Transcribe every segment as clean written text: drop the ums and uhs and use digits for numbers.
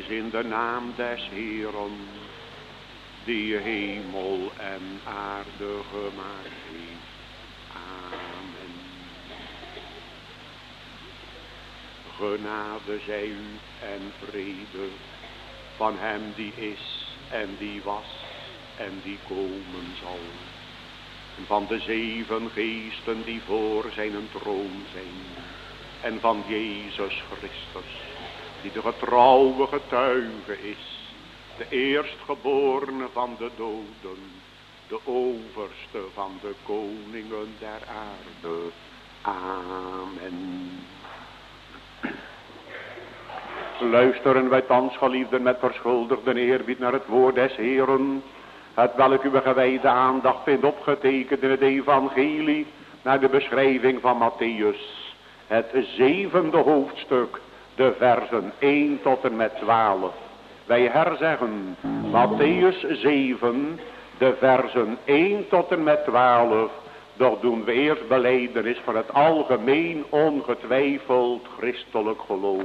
is in de naam des Heeren, die hemel en aarde gemaakt heeft. Amen. Genade zij u en vrede van hem die is en die was en die komen zal. En van de 7 geesten die voor zijn troon zijn. En van Jezus Christus, die de getrouwe getuige is. De eerstgeborene van de doden, de overste van de koningen der aarde. Amen. Luisteren wij thans, geliefden, met verschuldigde eerbied naar het woord des Heeren, het welk uw gewijde aandacht vindt opgetekend in het evangelie naar de beschrijving van Matthäus, het 7e hoofdstuk, de versen 1 tot en met 12. Wij herzeggen Matthäus 7, de versen 1 tot en met 12, doch doen we eerst belijdenis van het algemeen ongetwijfeld christelijk geloof.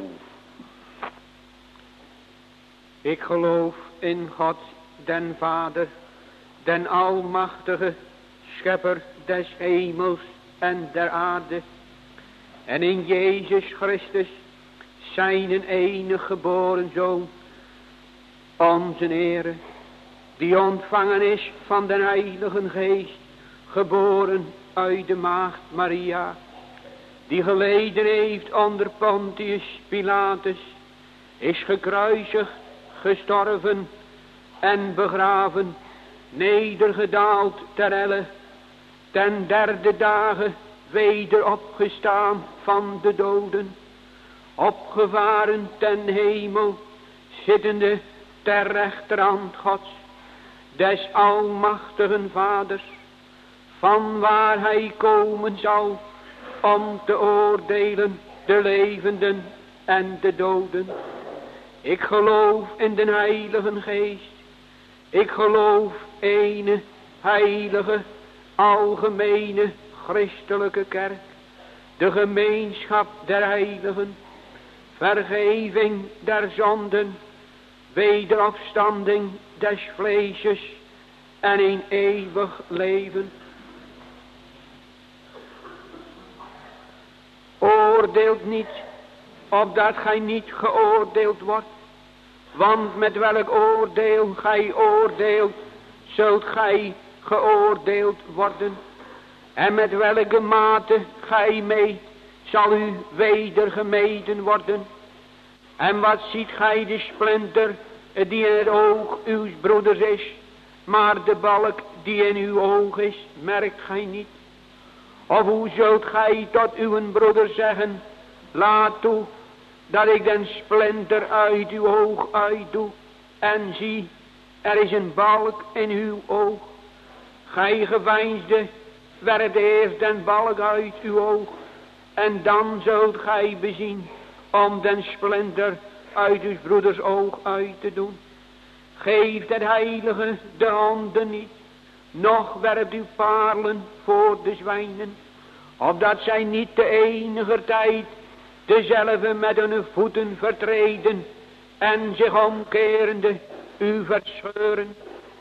Ik geloof in God, den Vader, den Almachtige, Schepper des hemels en der aarde, en in Jezus Christus, zijn enige geboren Zoon, onze Heere, die ontvangen is van den Heilige Geest, geboren uit de maagd Maria, die geleden heeft onder Pontius Pilatus, is gekruisigd, gestorven en begraven, nedergedaald ter helle, ten 3e dagen weder opgestaan van de doden, opgevaren ten hemel, zittende ter rechterhand Gods, des almachtigen Vaders, van waar hij komen zal om te oordelen de levenden en de doden. Ik geloof in den Heilige Geest. Ik geloof ene heilige, algemene, christelijke kerk. De gemeenschap der heiligen. Vergeving der zonden. Wederopstanding des vleesjes. En een eeuwig leven. Oordeelt niet, opdat gij niet geoordeeld wordt. Want met welk oordeel gij oordeelt, zult gij geoordeeld worden. En met welke mate gij meet, zal u weder gemeten worden. En wat ziet gij de splinter die in het oog uws broeders is, maar de balk die in uw oog is, merkt gij niet? Of hoe zult gij tot uw broeder zeggen, laat toe dat ik den splinter uit uw oog uitdoe, en zie, er is een balk in uw oog. Gij geveinsde, werpt eerst den balk uit uw oog, en dan zult gij bezien om den splinter uit uw broeders oog uit te doen. Geeft het heilige de honden niet, noch werpt uw paarlen voor de zwijnen, opdat zij niet de enige tijd dezelfde met hun voeten vertreden en zich omkerende u verscheuren.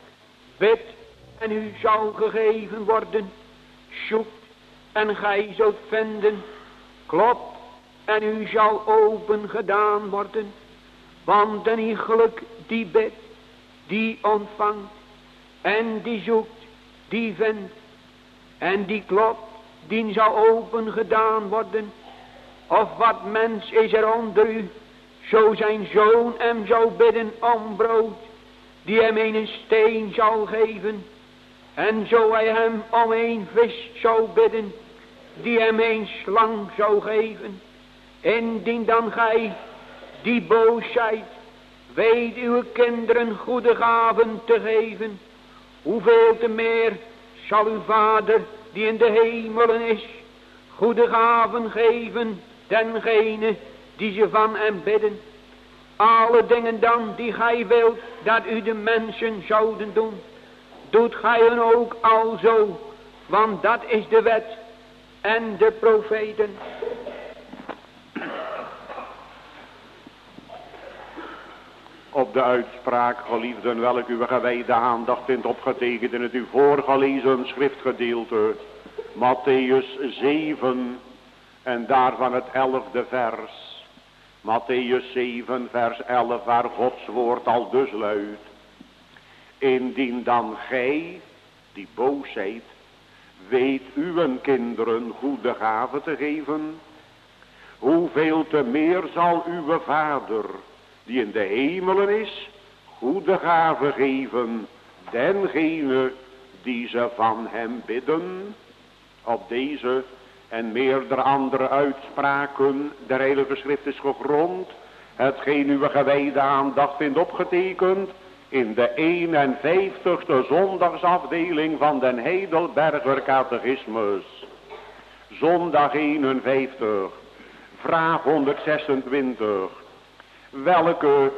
Bid en u zal gegeven worden, zoekt en gij zult vinden, klopt en u zal open gedaan worden. Want een iegelijk die bidt, die ontvangt, en die zoekt, die vindt, en die klopt, die zal open gedaan worden. Of wat mens is er onder u, zo zijn zoon hem zou bidden om brood, die hem een steen zal geven. En zo hij hem om een vis zou bidden, die hem een slang zou geven. Indien dan gij, die boos zijt, weet uw kinderen goede gaven te geven, hoeveel te meer zal uw Vader, die in de hemelen is, goede gaven geven dengene die ze van hem bidden. Alle dingen dan die gij wilt dat u de mensen zouden doen, doet gij hen ook alzo, want dat is de wet en de profeten. op de uitspraak, geliefden, welk uw gewijde aandacht vindt opgetekend in het u voorgelezen schriftgedeelte. Mattheüs 7 en daarvan het 11e vers. Mattheüs 7 vers 11 waar Gods woord al dus luidt. Indien dan gij, die boos zijt, weet uw kinderen goede gaven te geven, hoeveel te meer zal uw Vader, die in de hemelen is, goede gaven geven, dengene die ze van hem bidden. Op deze en meerdere andere uitspraken der Heilige Schrift is gegrond, hetgeen uw gewijde aandacht vindt opgetekend in de 51ste zondagsafdeling van den Heidelberger Catechismus. Zondag 51, vraag 126. Welke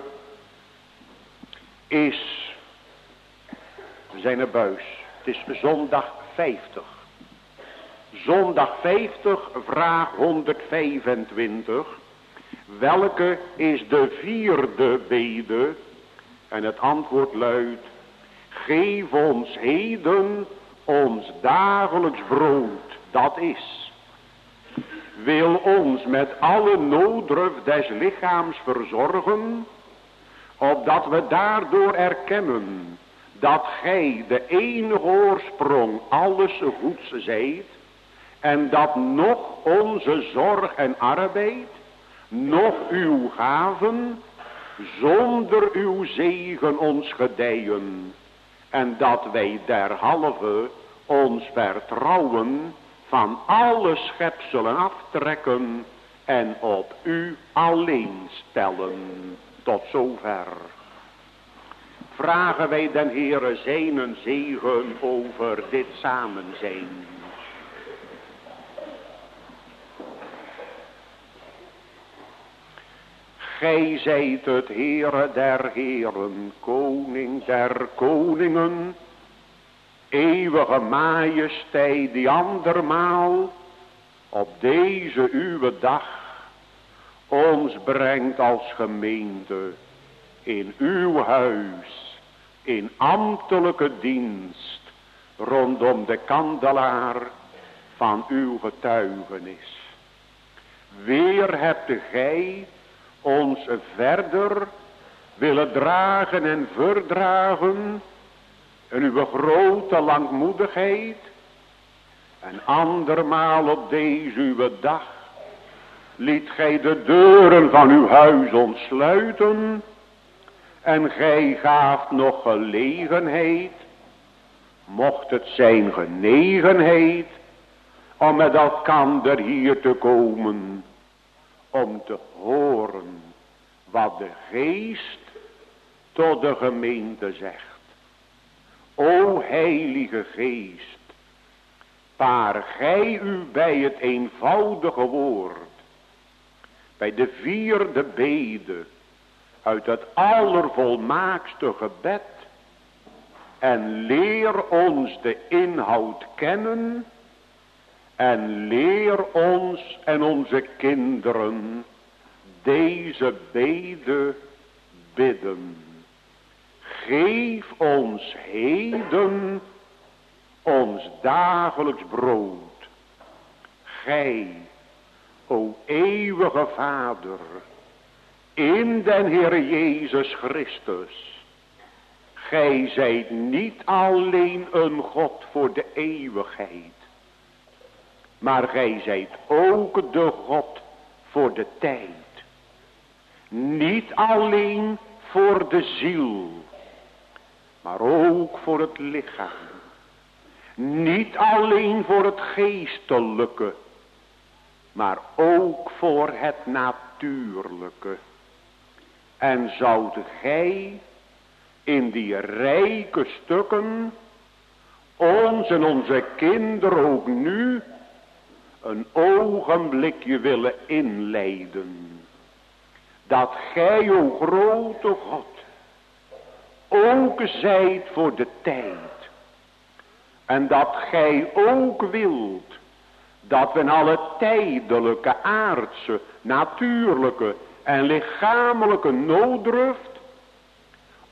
is zijn buis? Het is zondag 50. Zondag 50, vraag 125. Welke is de 4e bede? En het antwoord luidt: geef ons heden ons dagelijks brood, dat is. Wil ons met alle nooddruf des lichaams verzorgen, opdat we daardoor erkennen dat gij de enige oorsprong alles goeds zijt, en dat nog onze zorg en arbeid, nog uw gaven, zonder uw zegen ons gedijen, en dat wij derhalve ons vertrouwen van alle schepselen aftrekken en op u alleen stellen. Tot zover. Vragen wij den Heere zijn zegen over dit samen zijn. Gij zijt het Heere der Heeren, Koning der Koningen, eeuwige majesteit die andermaal op deze uwe dag ons brengt als gemeente in uw huis, in ambtelijke dienst, rondom de kandelaar van uw getuigenis. Weer hebt gij ons verder willen dragen en verdragen in uw grote langmoedigheid, en andermaal op deze uw dag liet gij de deuren van uw huis ontsluiten, en gij gaaft nog gelegenheid, mocht het zijn genegenheid, om met elkander hier te komen, om te horen wat de Geest tot de gemeente zegt. O Heilige Geest, waar gij u bij het eenvoudige woord, bij de 4e bede uit het allervolmaakste gebed, en leer ons de inhoud kennen, en leer ons en onze kinderen deze bede bidden. Geef ons heden ons dagelijks brood. Gij, o eeuwige Vader, in den Heer Jezus Christus, gij zijt niet alleen een God voor de eeuwigheid, maar gij zijt ook de God voor de tijd. Niet alleen voor de ziel, maar ook voor het lichaam. Niet alleen voor het geestelijke, maar ook voor het natuurlijke. En zoudt gij in die rijke stukken ons en onze kinderen ook nu een ogenblikje willen inleiden. Dat gij, o grote God, ook zijt voor de tijd. En dat gij ook wilt dat we in alle tijdelijke, aardse, natuurlijke en lichamelijke nooddruft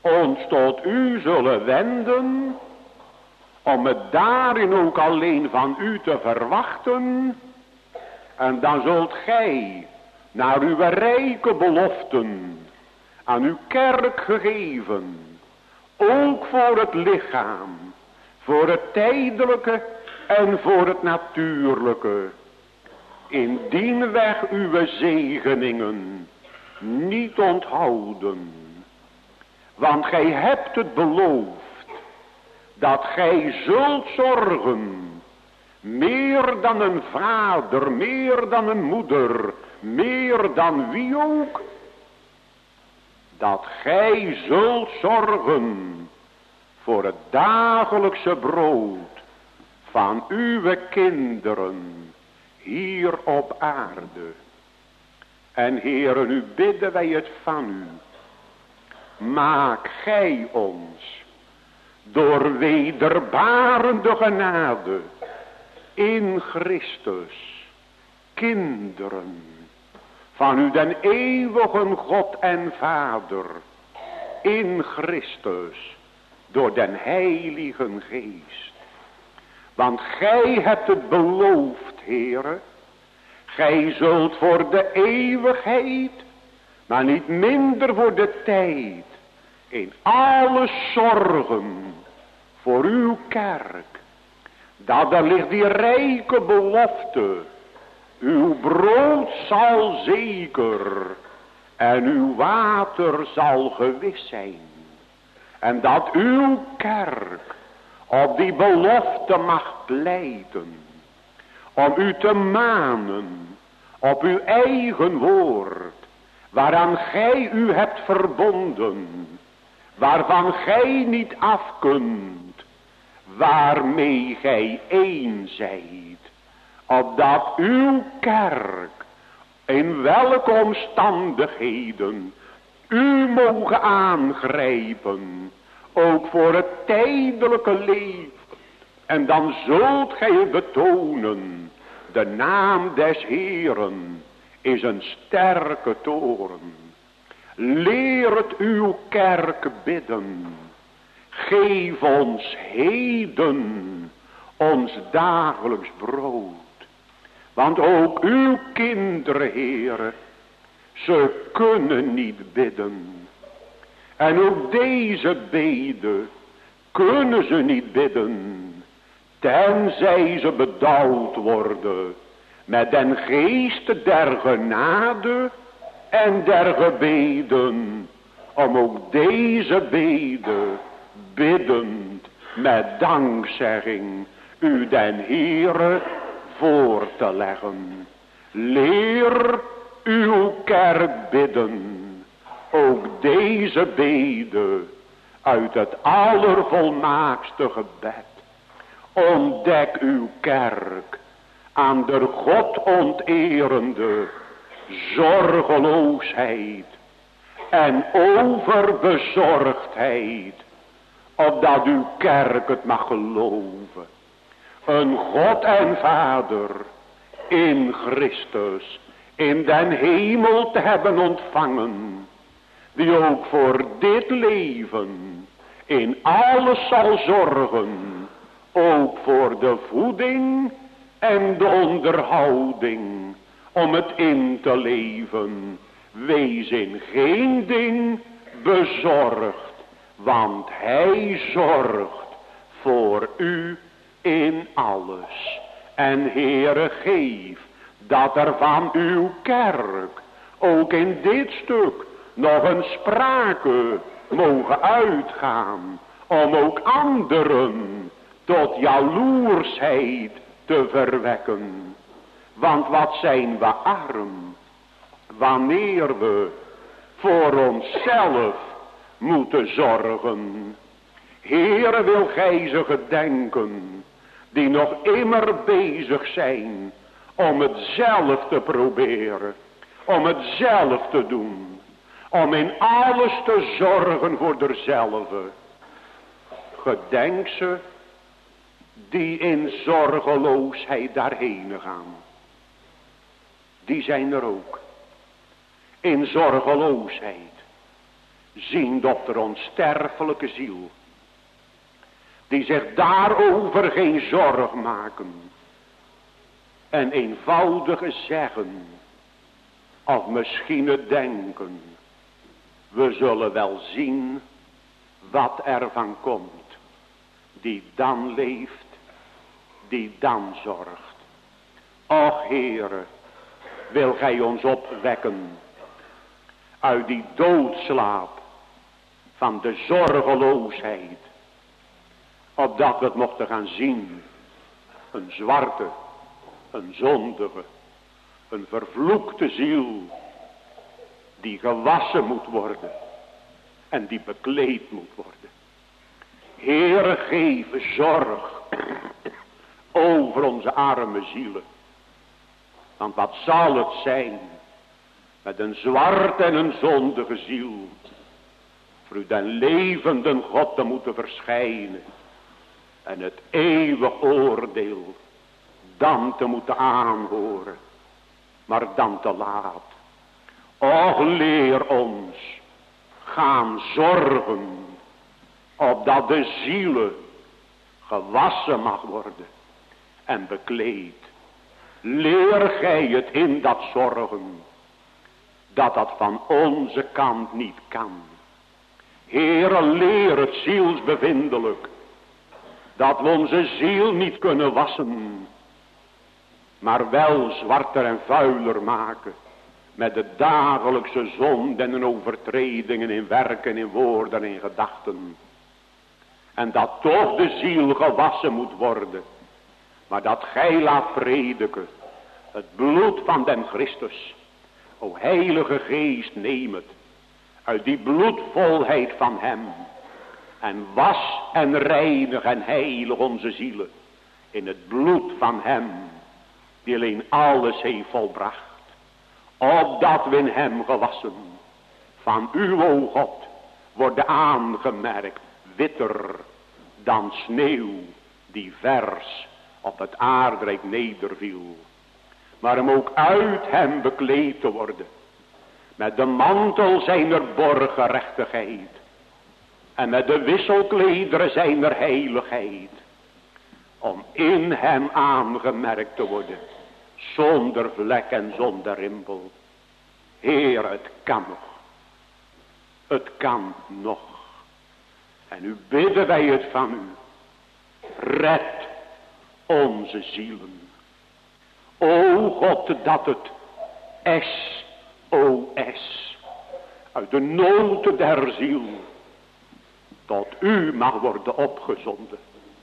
ons tot u zullen wenden, om het daarin ook alleen van u te verwachten. En dan zult gij naar uw rijke beloften aan uw kerk gegeven, ook voor het lichaam, voor het tijdelijke en voor het natuurlijke, indien weg uw zegeningen niet onthouden. Want gij hebt het beloofd, dat gij zult zorgen, meer dan een vader, meer dan een moeder, meer dan wie ook, dat gij zult zorgen voor het dagelijkse brood van uw kinderen hier op aarde. En Heere, nu bidden wij het van u. Maak gij ons door wederbarende genade in Christus kinderen van u den eeuwige God en Vader in Christus door den Heilige Geest. Want gij hebt het beloofd, Heere, gij zult voor de eeuwigheid, maar niet minder voor de tijd, in alles zorgen voor uw kerk. Dat er ligt die rijke belofte, uw brood zal zeker en uw water zal gewis zijn. En dat uw kerk op die belofte mag pleiten, om u te manen op uw eigen woord, waaraan gij u hebt verbonden, waarvan gij niet af kunt, waarmee gij één zijt, opdat uw kerk in welke omstandigheden u mogen aangrijpen, ook voor het tijdelijke leven. En dan zult gij betonen, de naam des Heeren is een sterke toren. Leer het uw kerk bidden. Geef ons heden ons dagelijks brood. Want ook uw kinderen, Heere, ze kunnen niet bidden. En ook deze bede kunnen ze niet bidden, tenzij ze bedouwd worden met den geest der genade en der gebeden, om ook deze bede biddend met dankzegging u den Heere voor te leggen. Leer uw kerk bidden, ook deze bede uit het allervolmaakste gebed. Ontdek uw kerk aan de God onterende zorgeloosheid en overbezorgdheid, opdat uw kerk het mag geloven. Een God en Vader in Christus in den hemel te hebben ontvangen, die ook voor dit leven in alles zal zorgen, ook voor de voeding en de onderhouding, om het in te leven. Wees in geen ding bezorgd, want hij zorgt voor u in alles. En Heere, geef dat er van uw kerk ook in dit stuk nog een sprake mogen uitgaan, om ook anderen tot jaloersheid te verwekken. Want wat zijn we arm, wanneer we voor onszelf moeten zorgen. Heere, wil gij ze gedenken, die nog immer bezig zijn om het zelf te proberen, om het zelf te doen, om in alles te zorgen voor derzelve. Gedenk ze die in zorgeloosheid daarheen gaan. Die zijn er ook. In zorgeloosheid. zien op de onsterfelijke ziel, die zich daarover geen zorg maken en eenvoudige zeggen, of misschien het denken, we zullen wel zien wat er van komt, die dan leeft, die dan zorgt. Och Heere, wil gij ons opwekken uit die doodslaap van de zorgeloosheid, opdat we het mochten gaan zien, een zwarte, een zondige, een vervloekte ziel, die gewassen moet worden en die bekleed moet worden. Heere, geef zorg over onze arme zielen. Want wat zal het zijn met een zwarte en een zondige ziel, voor u den levenden God te moeten verschijnen en het eeuwig oordeel dan te moeten aanhoren, maar dan te laat. Och, leer ons gaan zorgen, opdat de zielen gewassen mag worden en bekleed. Leer gij het in dat zorgen, dat dat van onze kant niet kan. Heere, leer het zielsbevindelijk, dat we onze ziel niet kunnen wassen, maar wel zwarter en vuiler maken met de dagelijkse zonden en overtredingen in werken, in woorden en in gedachten. En dat toch de ziel gewassen moet worden, maar dat gij laat prediken het bloed van den Christus. O Heilige Geest, neem het uit die bloedvolheid van hem en was en reinig en heilig onze zielen in het bloed van hem die alleen alles heeft volbracht, opdat we in hem gewassen van uw, o God, worden aangemerkt witter dan sneeuw die vers op het aardrijk nederviel, maar om ook uit hem bekleed te worden met de mantel zijner borgerechtigheid en met de wisselklederen zijner heiligheid, om in hem aangemerkt te worden zonder vlek en zonder rimpel. Heer, het kan nog. Het kan nog. En nu bidden wij het van u. Red onze zielen. O God, dat het SOS uit de nood der ziel tot u mag worden opgezonden.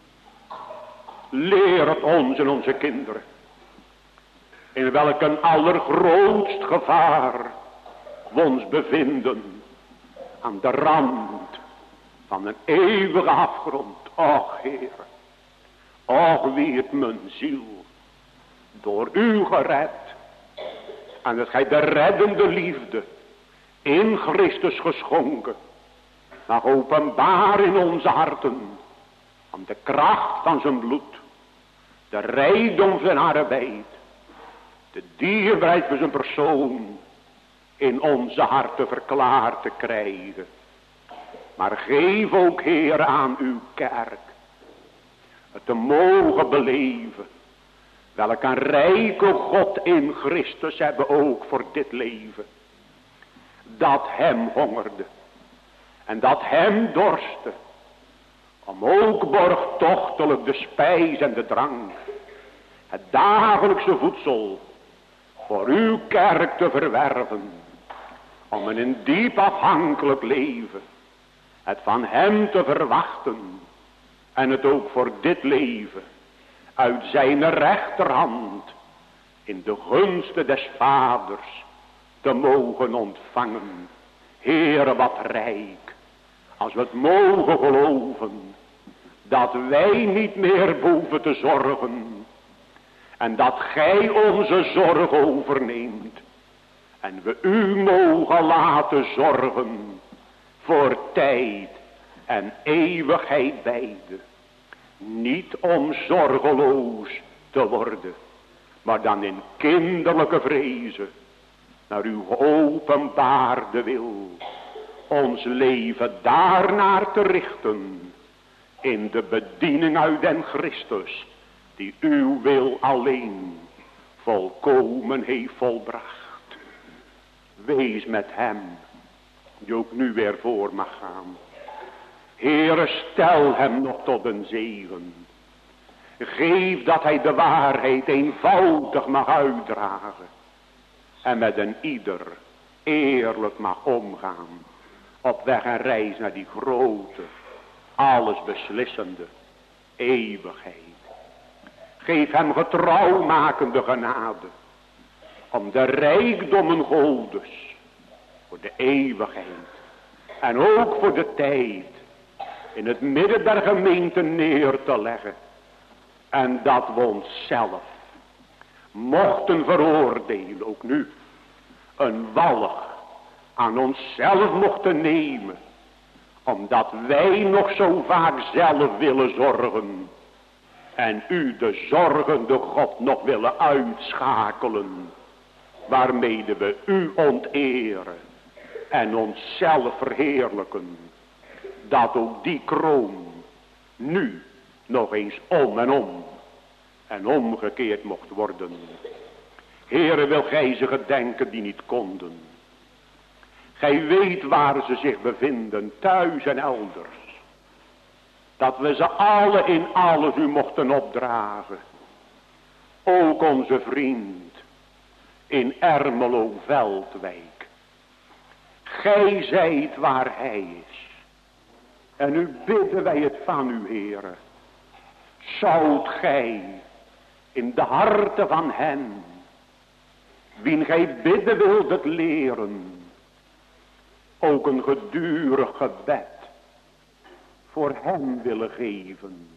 Leer het ons en onze kinderen, in welk een allergrootst gevaar we ons bevinden, aan de rand van een eeuwige afgrond. Och Heer, och wie het mijn ziel door u gered, en dat gij de reddende liefde in Christus geschonken mag openbaar in onze harten, om de kracht van zijn bloed, de rijkdom van zijn arbeid, de dierbaarheid van zijn persoon in onze harten verklaard te krijgen. Maar geef ook, Heer, aan uw kerk het te mogen beleven, welk een rijke God in Christus hebben ook voor dit leven, dat hem hongerde en dat hem dorste, om ook borgtochtelijk de spijs en de drank, het dagelijkse voedsel voor uw kerk te verwerven, om in een diep afhankelijk leven het van hem te verwachten en het ook voor dit leven uit zijn rechterhand in de gunsten des Vaders te mogen ontvangen. Heere, wat rijk, als we het mogen geloven, dat wij niet meer hoeven te zorgen en dat gij onze zorg overneemt en we u mogen laten zorgen voor tijd en eeuwigheid beide. Niet om zorgeloos te worden, maar dan in kinderlijke vrezen naar uw openbaarde wil ons leven daarnaar te richten, in de bediening uit den Christus, die uw wil alleen volkomen heeft volbracht. Wees met hem, die ook nu weer voor mag gaan. Heere, stel hem nog tot een zegen. Geef dat hij de waarheid eenvoudig mag uitdragen. En met een ieder eerlijk mag omgaan. Op weg en reis naar die grote, alles beslissende eeuwigheid. Geef hem getrouwmakende genade. Om de rijkdommen Goldes. Voor de eeuwigheid. En ook voor de tijd. In het midden der gemeente neer te leggen. En dat we onszelf mochten veroordelen, ook nu. Een walg aan onszelf mochten nemen. Omdat wij nog zo vaak zelf willen zorgen. En u de zorgende God nog willen uitschakelen. Waarmede we u onteren. En onszelf verheerlijken. Dat ook die kroon nu nog eens om en omgekeerd mocht worden. Heere, wil gij ze gedenken die niet konden. Gij weet waar ze zich bevinden, thuis en elders. Dat we ze alle in alles u mochten opdragen. Ook onze vriend in Ermelo Veldwijk. Gij zijt waar hij is. En nu bidden wij het van u, Heere. Zoudt gij in de harten van hen, wien gij bidden wilt het leren, ook een gedurig gebed voor hem willen geven.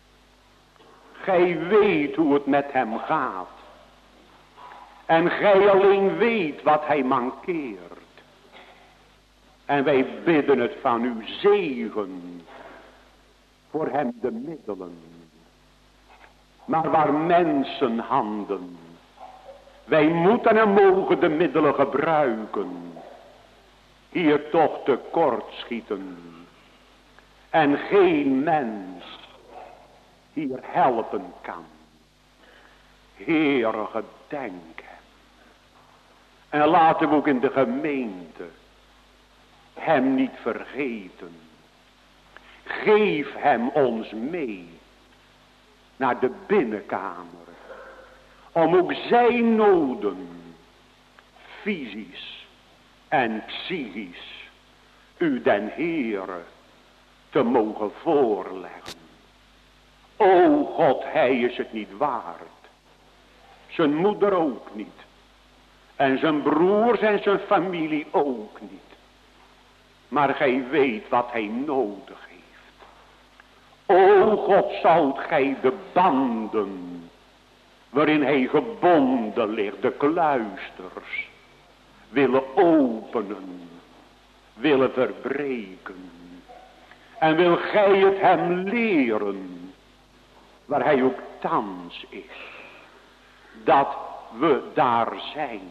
Gij weet hoe het met hem gaat. En gij alleen weet wat hij mankeert. En wij bidden het van uw zegen. Voor hem de middelen. Maar waar mensen handen. Wij moeten en mogen de middelen gebruiken. Hier toch tekort schieten. En geen mens hier helpen kan. Heere, gedenk hem. En laten we ook in de gemeente hem niet vergeten. Geef hem ons mee naar de binnenkamer. Om ook zijn noden, fysisch en psychisch, u den Heere te mogen voorleggen. O God, hij is het niet waard. Zijn moeder ook niet. En zijn broers en zijn familie ook niet. Maar gij weet wat hij nodig heeft. O God, zoudt gij de banden waarin hij gebonden ligt, de kluisters, willen openen, willen verbreken. En wil gij het hem leren, waar hij ook thans is, dat we daar zijn,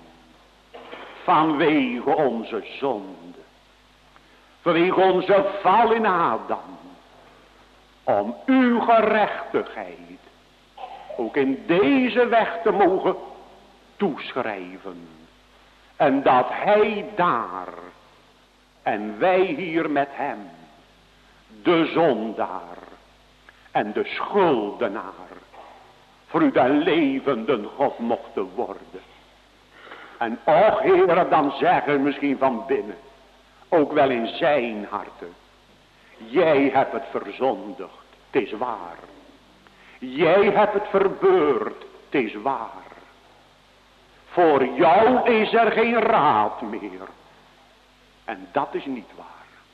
vanwege onze zonde, vanwege onze val in Adam, om uw gerechtigheid ook in deze weg te mogen toeschrijven. En dat hij daar en wij hier met hem, de zondaar en de schuldenaar, voor u de levende God mochten worden. En och, Heere, dan zeggen misschien van binnen, ook wel in zijn harten, jij hebt het verzondigd, het is waar. Jij hebt het verbeurd, het is waar. Voor jou is er geen raad meer. En dat is niet waar.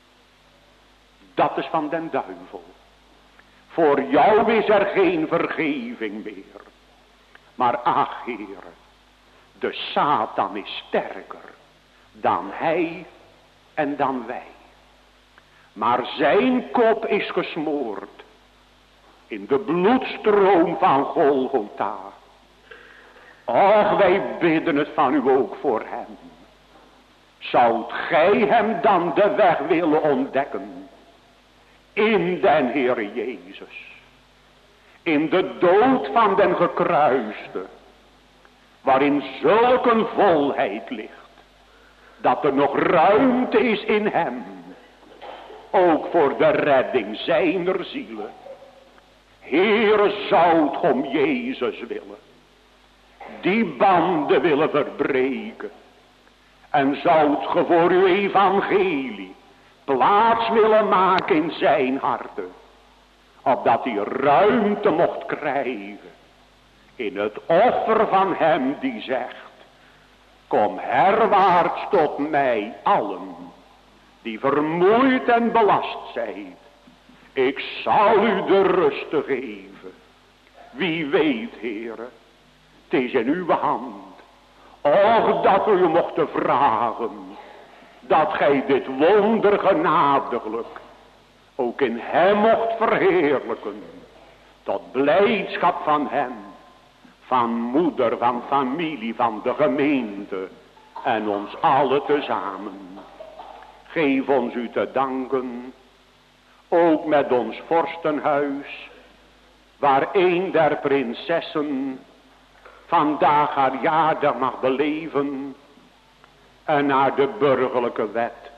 Dat is van den duivel. Voor jou is er geen vergeving meer. Maar ach, Heere, de Satan is sterker dan hij en dan wij. Maar zijn kop is gesmoord in de bloedstroom van Golgotha. Och, wij bidden het van u ook voor hem. Zoudt gij hem dan de weg willen ontdekken in den Heer Jezus, in de dood van den gekruisde, waarin zulke volheid ligt, dat er nog ruimte is in hem, ook voor de redding zijner zielen. Heere, zoudt om Jezus willen, die banden willen verbreken, en zoudt ge voor uw evangelie plaats willen maken in zijn harten, opdat hij ruimte mocht krijgen in het offer van hem die zegt: kom herwaarts tot mij allen, die vermoeid en belast zijt. Ik zal u de rust geven. Wie weet, Heere, het is in uw hand. Och, dat u mocht vragen, dat gij dit wonder genadiglijk ook in hem mocht verheerlijken, tot blijdschap van hem, van moeder, van familie, van de gemeente en ons allen tezamen. Geef ons u te danken, ook met ons vorstenhuis, waar een der prinsessen vandaag haar jaardag mag beleven en naar de burgerlijke wet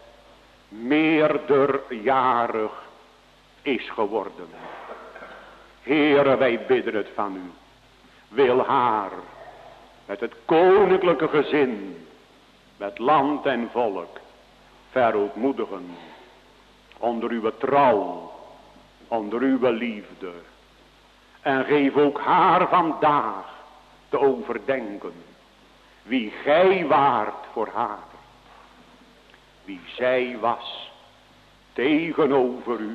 meerderjarig is geworden. Heere, wij bidden het van u. Wil haar met het koninklijke gezin, met land en volk, verootmoedigen onder uw trouw, onder uw liefde. En geef ook haar vandaag te overdenken wie gij waart voor haar, wie zij was tegenover u,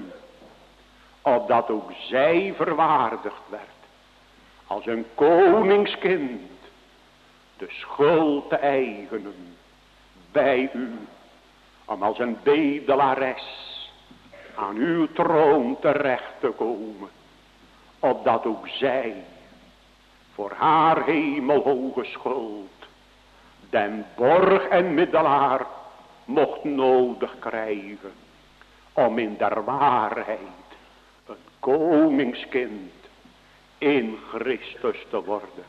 opdat ook zij verwaardigd werd als een koningskind de schuld te eigenen bij u, om als een bedelares aan uw troon terecht te komen, opdat ook zij voor haar hemelhoge schuld den borg en middelaar mocht nodig krijgen, om in der waarheid een koningskind in Christus te worden.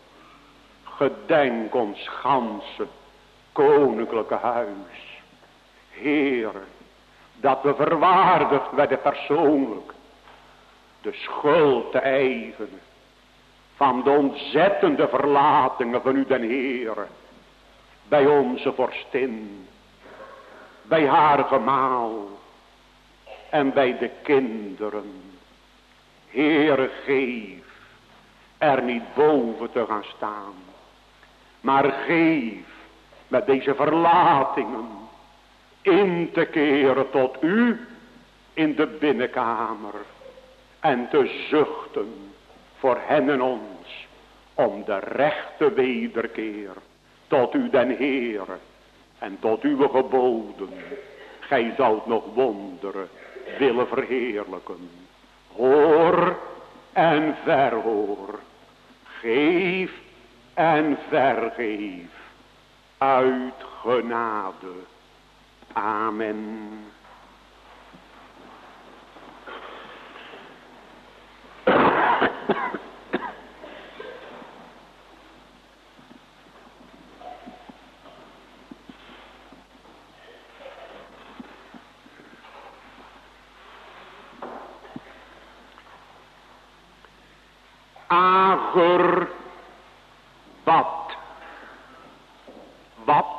Gedenk ons ganse koninklijke huis, Heere, dat we verwaardigd werden persoonlijk de schuld te eigenen van de ontzettende verlatingen van u den Heere, bij onze vorstin, bij haar gemaal en bij de kinderen. Heere, geef er niet boven te gaan staan, maar geef met deze verlatingen in te keren tot u in de binnenkamer en te zuchten voor hen en ons om de rechte wederkeer tot u den Heere en tot uw geboden. Gij zoudt nog wonderen willen verheerlijken. Hoor en verhoor, geef en vergeef uit genade. Amen. Ager bad. Wat?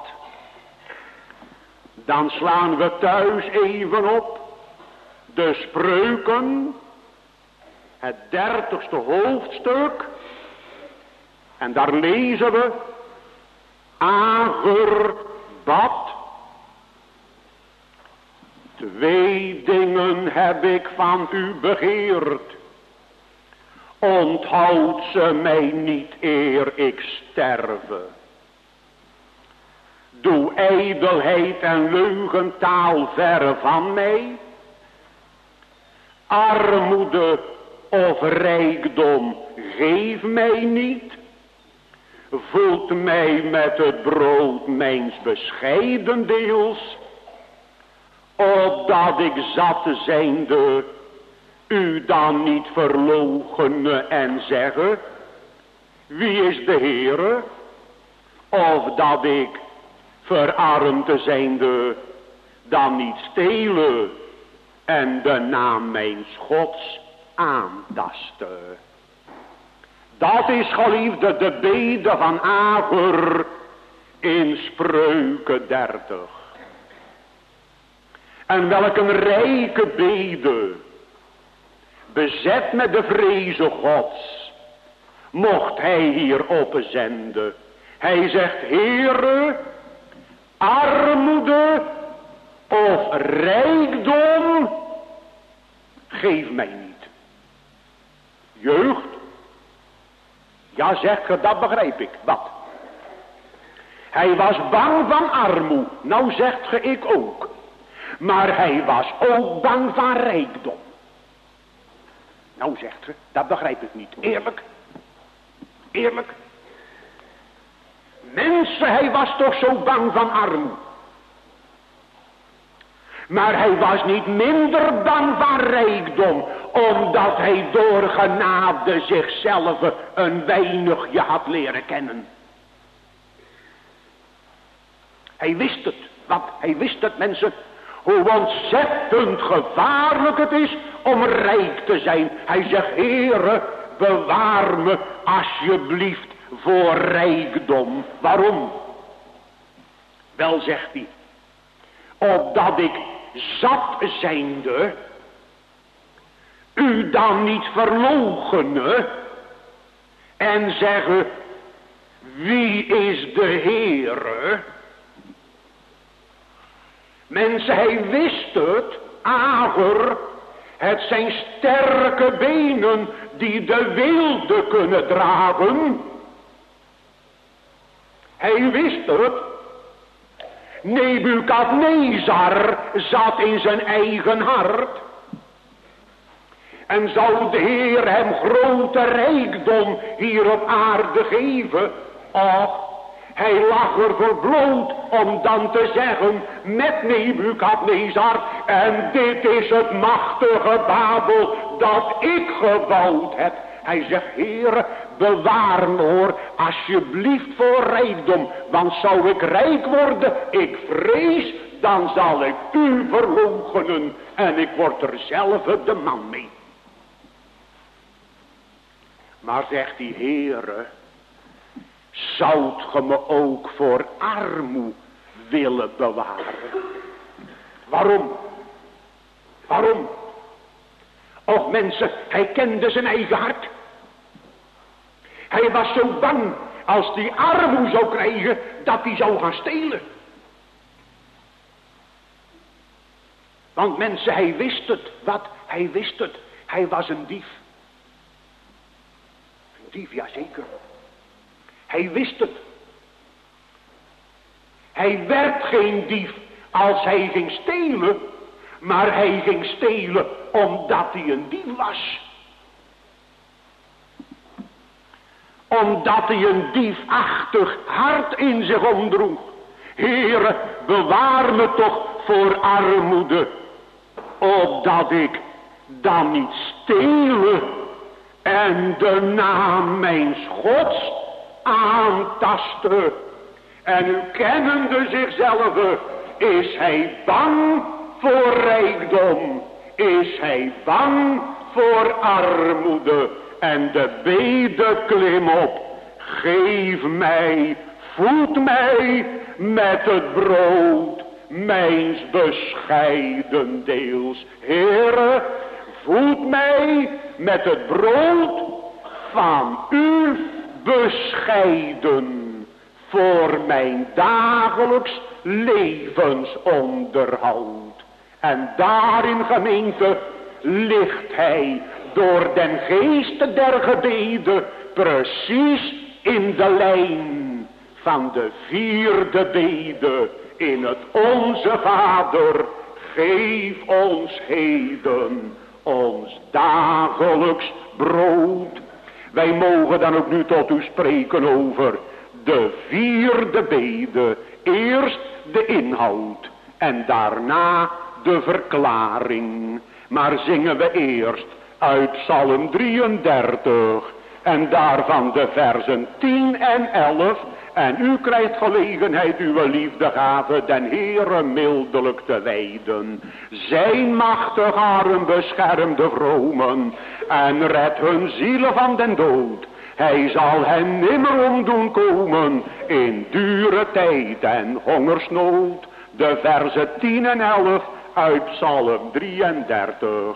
Dan slaan we thuis even op de Spreuken, het 30ste hoofdstuk, en daar lezen we: Ager bad. 2 dingen heb ik van u begeerd. Onthoud ze mij niet eer ik sterve. Doe ijdelheid en leugentaal verre van mij. Armoede of rijkdom geef mij niet. voed mij met het brood mijns bescheiden deels, opdat ik zat zijnde u dan niet verloochenen en zeggen, wie is de Heere? Of dat ik verarmd zijnde dan niet stelen en de naam mijns Gods aantasten. Dat is, geliefde, de bede van Ager in Spreuken 30. En welk een rijke bede, bezet met de vreze Gods, mocht hij hier opzenden. Hij zegt, Heere, armoede of rijkdom, geef mij niet. Jeugd? Ja, zegt ge, dat begrijp ik. Wat? Hij was bang van armoede. Nou zegt ge, ik ook. Maar hij was ook bang van rijkdom. Nou zegt ge, dat begrijp ik niet. Eerlijk? Eerlijk? Mensen, hij was toch zo bang van armoede. Maar hij was niet minder bang van rijkdom, omdat hij door genade zichzelf een weinigje had leren kennen. Hij wist het, want hij wist het, mensen, hoe ontzettend gevaarlijk het is om rijk te zijn. Hij zegt, Heere, bewaar me alsjeblieft voor rijkdom. Waarom? Wel, zegt hij, opdat ik zat zijnde u dan niet verloochenen en zeggen, wie is de Heere? Mensen, hij wist het, Ager, het zijn sterke benen die de weelde kunnen dragen. Hij wist het. Nebukadnezar zat in zijn eigen hart. En zou de Heer hem grote rijkdom hier op aarde geven? Och, hij lag er voor bloot om dan te zeggen met Nebukadnezar, en dit is het machtige Babel dat ik gebouwd heb. Hij zegt, Heere, bewaar me hoor, alsjeblieft voor rijkdom, want zou ik rijk worden, ik vrees, dan zal ik u verloochenen en ik word er zelf de man mee. Maar zegt die Heere, zoudt ge me ook voor armoe willen bewaren? Waarom? Waarom? Och mensen, hij kende zijn eigen hart. Hij was zo bang als hij armoe zou krijgen dat hij zou gaan stelen. Want mensen, hij wist het. Wat? Hij wist het. Hij was een dief. Een dief, ja zeker. Hij wist het. Hij werd geen dief als hij ging stelen, maar hij ging stelen omdat hij een dief was. Omdat hij een diefachtig hart in zich omdroeg. Heere, bewaar me toch voor armoede, opdat ik dan niet stelen en de naam mijns Gods aantasten. En u kennende zichzelf, is hij bang voor rijkdom, is hij bang voor armoede. En de bede klim op, geef mij, voed mij met het brood mijns bescheiden deels. Heere, voed mij met het brood van uw bescheiden voor mijn dagelijks levensonderhoud. En daarin, gemeente, ligt hij door den geest der gebeden precies in de lijn van de vierde bede in het Onze Vader. Geef ons heden ons dagelijks brood. Wij mogen dan ook nu tot u spreken over de vierde bede. Eerst de inhoud en daarna de verklaring. Maar zingen we eerst uit Psalm 33 en daarvan de versen 10 en 11. En u krijgt gelegenheid uw liefdegave den Heere mildelijk te wijden. Zijn machtig arm beschermt de vromen en redt hun zielen van den dood. Hij zal hen nimmer omdoen komen in dure tijd en hongersnood. De versen 10 en 11 uit Psalm 33.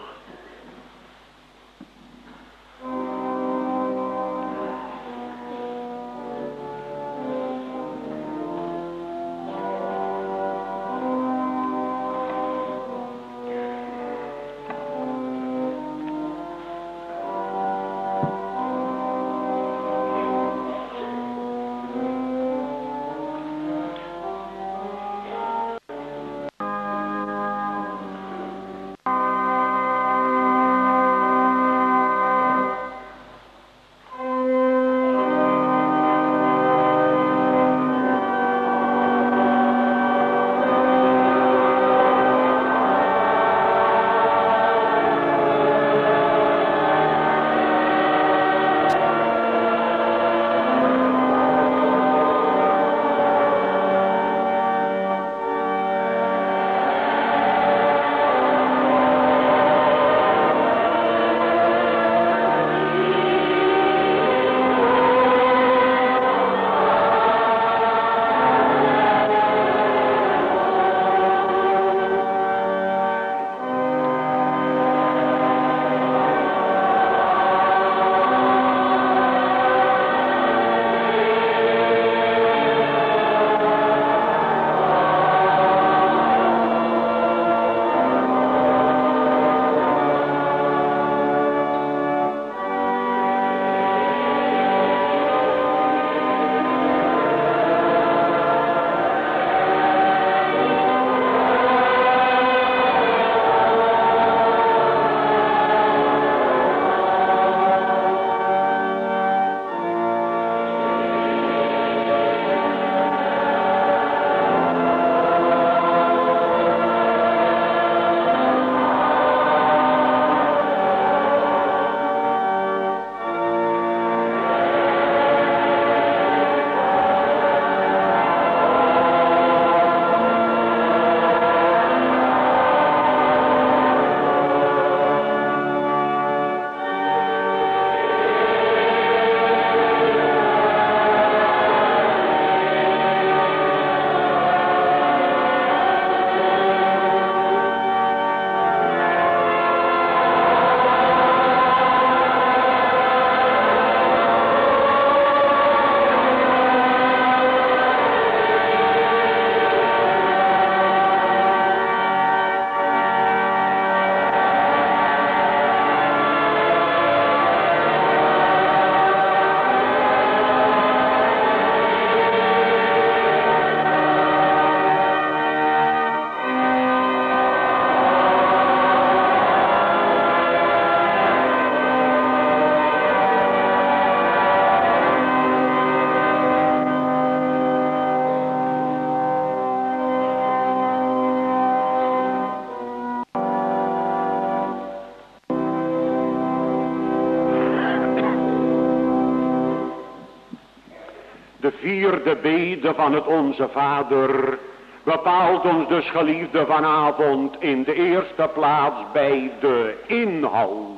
De vierde bede van het Onze Vader bepaalt ons dus, geliefde, vanavond in de eerste plaats bij de inhoud.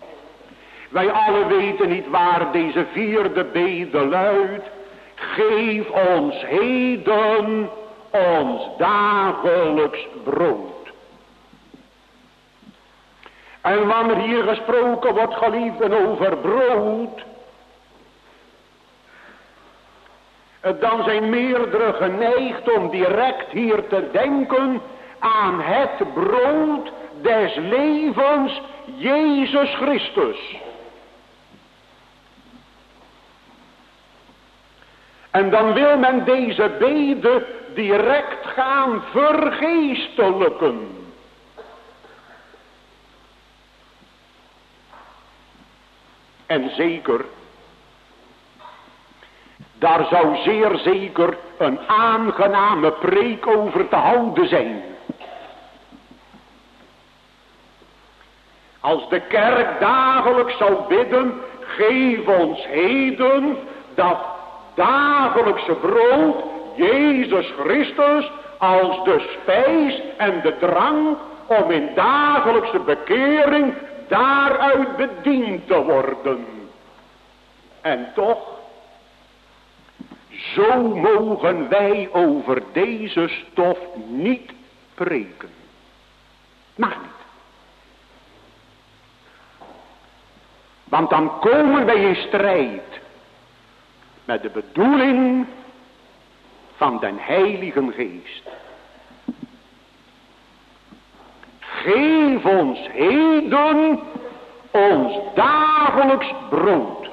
Wij allen weten niet waar deze vierde bede luidt. Geef ons heden ons dagelijks brood. En wanneer hier gesproken wordt, geliefden, over brood, dan zijn meerdere geneigd om direct hier te denken aan het brood des levens, Jezus Christus. En dan wil men deze bede direct gaan vergeestelijken. En zeker, Daar zou zeer zeker een aangename preek over te houden zijn. Als de kerk dagelijks zou bidden, geef ons heden dat dagelijkse brood, Jezus Christus, als de spijs en de drank, om in dagelijkse bekering daaruit bediend te worden. En toch, zo mogen wij over deze stof niet preken. Mag niet. Want dan komen wij in strijd met de bedoeling van den Heilige Geest. Geef ons heden ons dagelijks brood.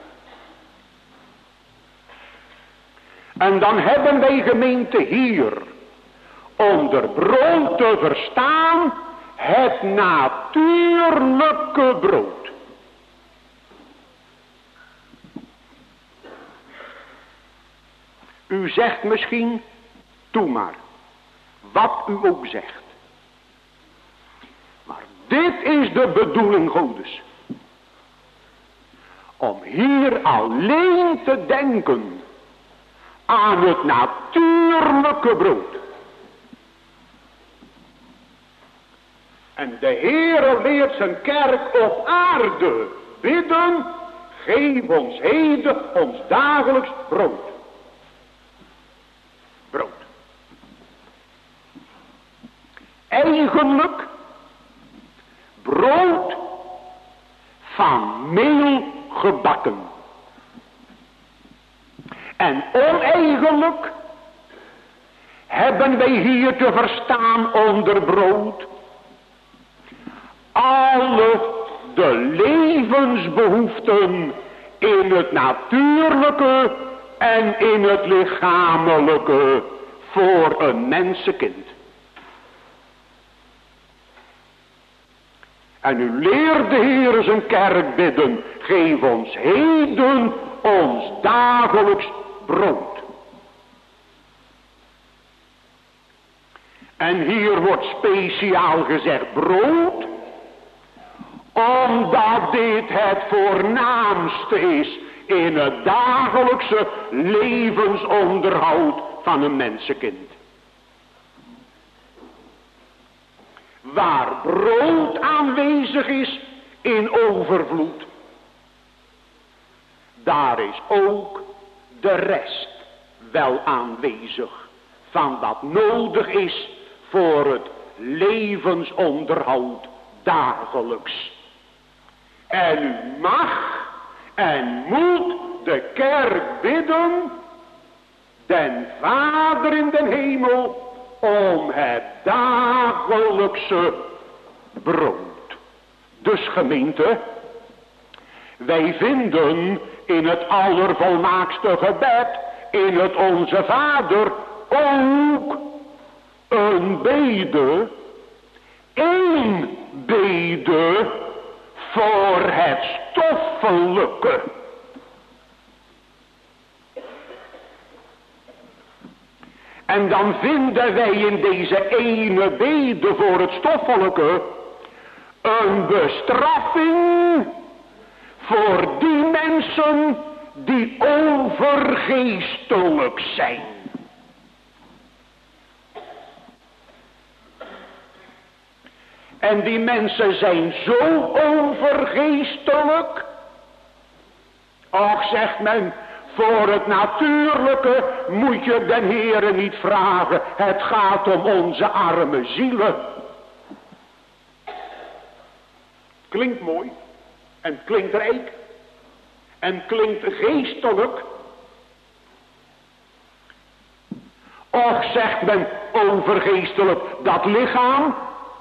En dan hebben wij, gemeente, hier onder brood te verstaan het natuurlijke brood. U zegt misschien, doe maar, wat u ook zegt. Maar dit is de bedoeling Godes. Om hier alleen te denken aan het natuurlijke brood. En de Heere leert zijn kerk op aarde bidden, geef ons heden ons dagelijks brood. Brood. Eigenlijk brood van meel gebakken. En oneigenlijk hebben wij hier te verstaan onder brood alle de levensbehoeften in het natuurlijke en in het lichamelijke voor een mensenkind. En nu leert de Heer zijn kerk bidden, geef ons heden ons dagelijks brood. En hier wordt speciaal gezegd brood, omdat dit het voornaamste is in het dagelijkse levensonderhoud van een mensenkind. Waar brood aanwezig is in overvloed, daar is ook de rest wel aanwezig van wat nodig is voor het levensonderhoud dagelijks. En u mag en moet de kerk bidden, den Vader in den hemel, om het dagelijkse brood. Dus gemeente, wij vinden in het allervolmaakste gebed, in het Onze Vader, ook een bede, één bede voor het stoffelijke. En dan vinden wij in deze ene bede voor het stoffelijke een bestraffing voor die mensen die overgeestelijk zijn. En die mensen zijn zo overgeestelijk. Och, zegt men, voor het natuurlijke moet je den Heere niet vragen. Het gaat om onze arme zielen. Klinkt mooi. En klinkt rijk. En klinkt geestelijk. Och, zegt men, overgeestelijk, dat lichaam.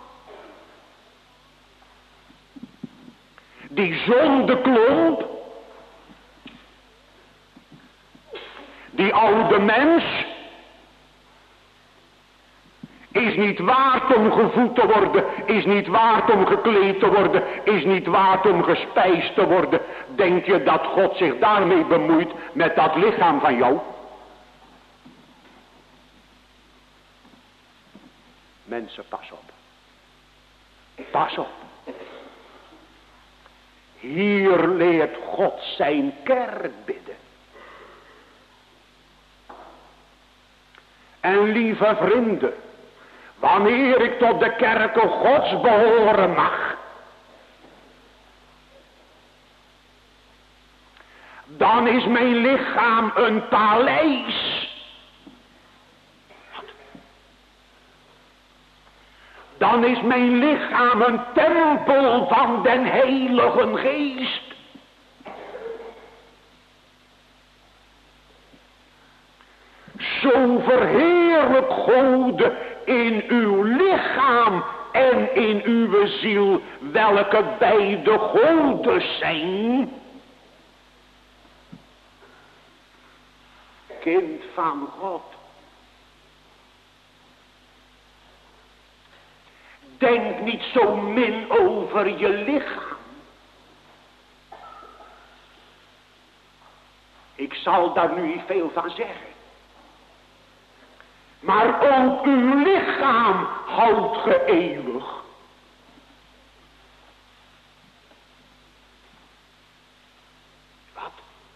Die zondeklomp. Die oude mens is niet waard om gevoed te worden, is niet waard om gekleed te worden, is niet waard om gespijsd te worden. Denk je dat God zich daarmee bemoeit met dat lichaam van jou? Mensen, pas op. Pas op. Hier leert God zijn kerk bidden. En lieve vrienden, wanneer ik tot de kerken Gods behoren mag, dan is mijn lichaam een paleis. Dan is mijn lichaam een tempel van den Heilige Geest. Zo verheerlijk Gode in uw lichaam en in uw ziel, welke beide Godes zijn. Kind van God. Denk niet zo min over je lichaam. Ik zal daar nu niet veel van zeggen. Maar ook uw lichaam houdt ge eeuwig. Wat?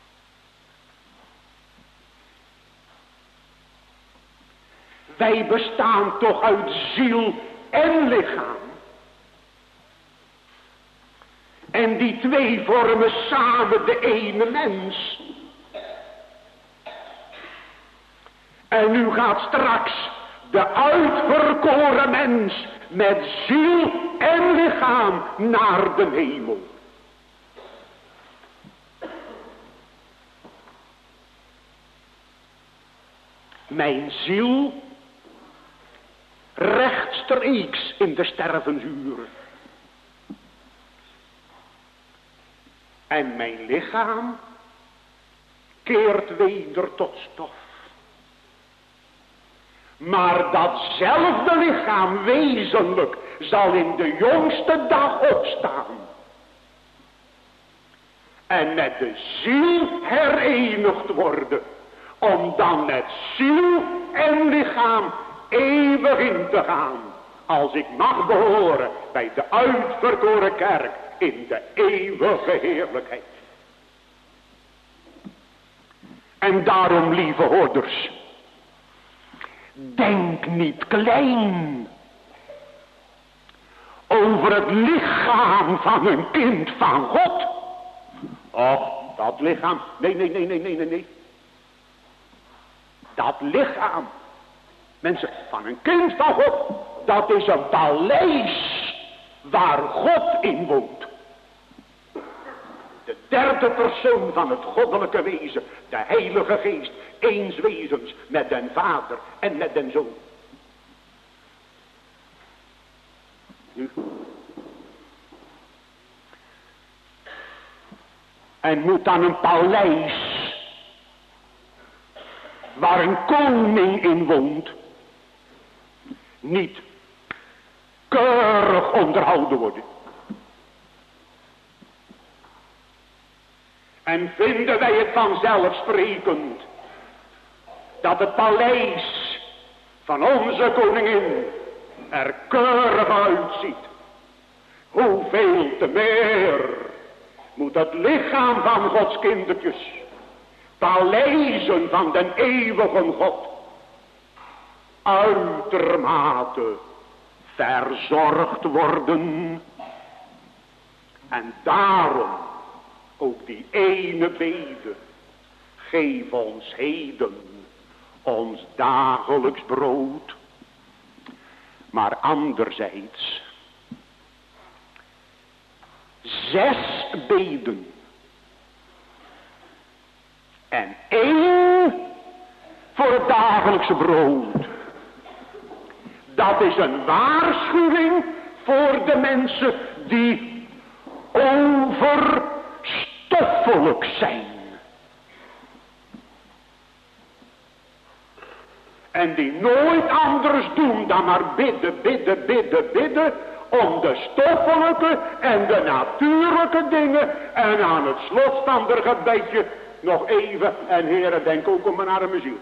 Wij bestaan toch uit ziel en lichaam. En die twee vormen samen de ene mens. En nu gaat straks de uitverkoren mens met ziel en lichaam naar de hemel. Mijn ziel rechtstreeks in de stervensuren. En mijn lichaam keert weder tot stof. Maar datzelfde lichaam wezenlijk zal in de jongste dag opstaan. En met de ziel herenigd worden. Om dan met ziel en lichaam eeuwig in te gaan. Als ik mag behoren bij de uitverkoren kerk in de eeuwige heerlijkheid. En daarom, lieve hoorders, denk niet klein over het lichaam van een kind van God. Och, dat lichaam, nee. Dat lichaam, mensen, van een kind van God, dat is een paleis waar God in woont. De derde persoon van het goddelijke wezen, de Heilige Geest, eens wezens met den Vader en met den Zoon. Nu. En moet dan een paleis, waar een koning in woont, niet keurig onderhouden worden? En vinden wij het vanzelfsprekend dat het paleis van onze koningin er keurig uitziet? Hoeveel te meer moet het lichaam van Gods kindertjes, paleizen van den eeuwige God, uitermate verzorgd worden. En daarom ook die ene bede: geef ons heden ons dagelijks brood. Maar anderzijds 6 beden en 1 voor het dagelijkse brood. Dat is een waarschuwing voor de mensen die overstoffelijk zijn. En die nooit anders doen dan maar bidden. Om de stoffelijke en de natuurlijke dingen. En aan het slot van der gebedje nog even. En Heere, denk ook om mijn arme ziel.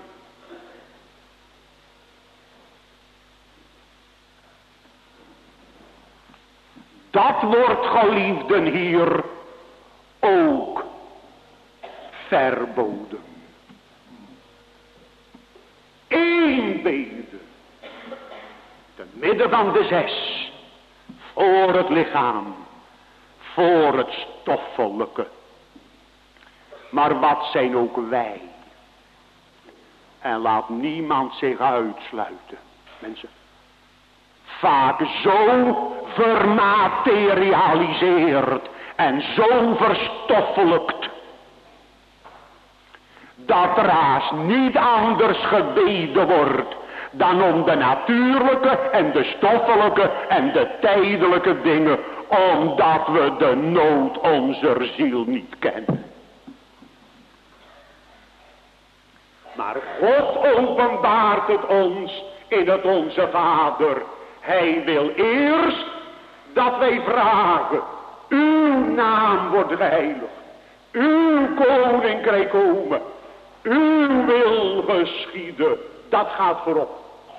Dat wordt, geliefden, hier ook verboden. Eén bede. Te midden van de 6. Voor het lichaam. Voor het stoffelijke. Maar wat zijn ook wij. En laat niemand zich uitsluiten. Mensen. Vaak zo vermaterialiseerd. En zo verstoffelijkt. Dat er haast niet anders gebeden wordt. Dan om de natuurlijke en de stoffelijke en de tijdelijke dingen. Omdat we de nood onze ziel niet kennen. Maar God openbaart het ons in het Onze Vader. Hij wil eerst dat wij vragen. Uw naam wordt geheiligd. Uw koninkrijk komen. Uw wil geschieden. Dat gaat voorop.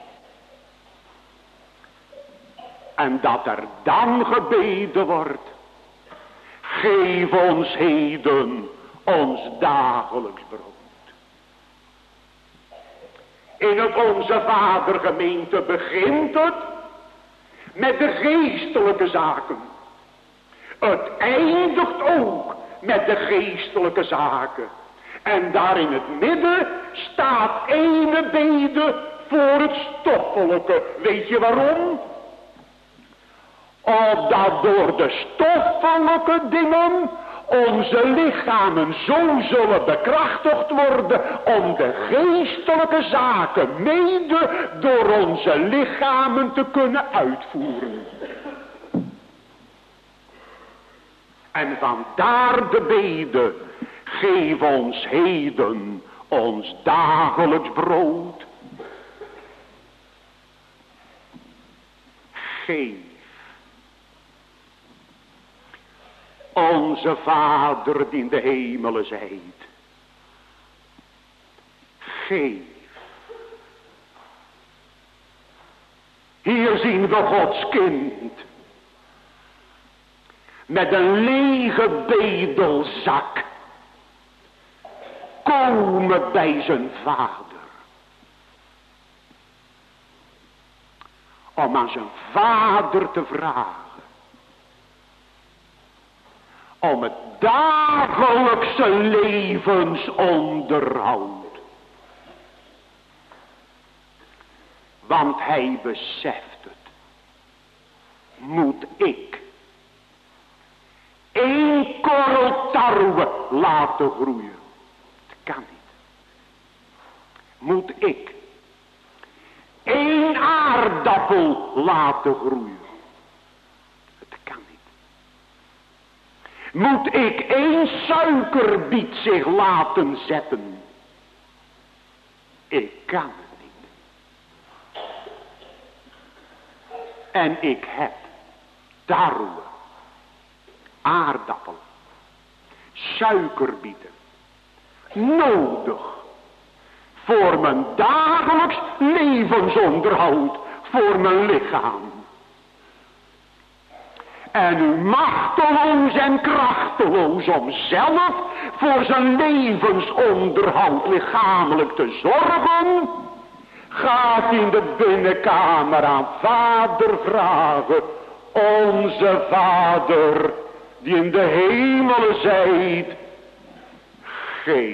En dat er dan gebeden wordt. Geef ons heden ons dagelijks brood. In het Onze Vader gemeente begint het met de geestelijke zaken. Het eindigt ook met de geestelijke zaken. En daar in het midden staat ene bede voor het stoffelijke. Weet je waarom? Opdat door de stoffelijke dingen onze lichamen zo zullen bekrachtigd worden om de geestelijke zaken mede door onze lichamen te kunnen uitvoeren. En vandaar de bede, geef ons heden ons dagelijks brood. Geef. Onze Vader die in de hemelen zijt. Geef. Hier zien we Gods kind. Met een lege bedelzak. Komen bij zijn Vader. Om aan zijn Vader te vragen. Om het dagelijkse levensonderhoud. Want hij beseft het. Moet ik 1 korrel tarwe laten groeien? Dat kan niet. Moet ik 1 aardappel laten groeien? Moet ik 1 suikerbiet zich laten zetten? Ik kan het niet. En ik heb tarwe, aardappelen, suikerbieten nodig voor mijn dagelijks levensonderhoud, voor mijn lichaam. En u machteloos en krachteloos om zelf voor zijn levensonderhoud lichamelijk te zorgen, gaat in de binnenkamer aan Vader vragen, onze Vader die in de hemelen zijt, geef.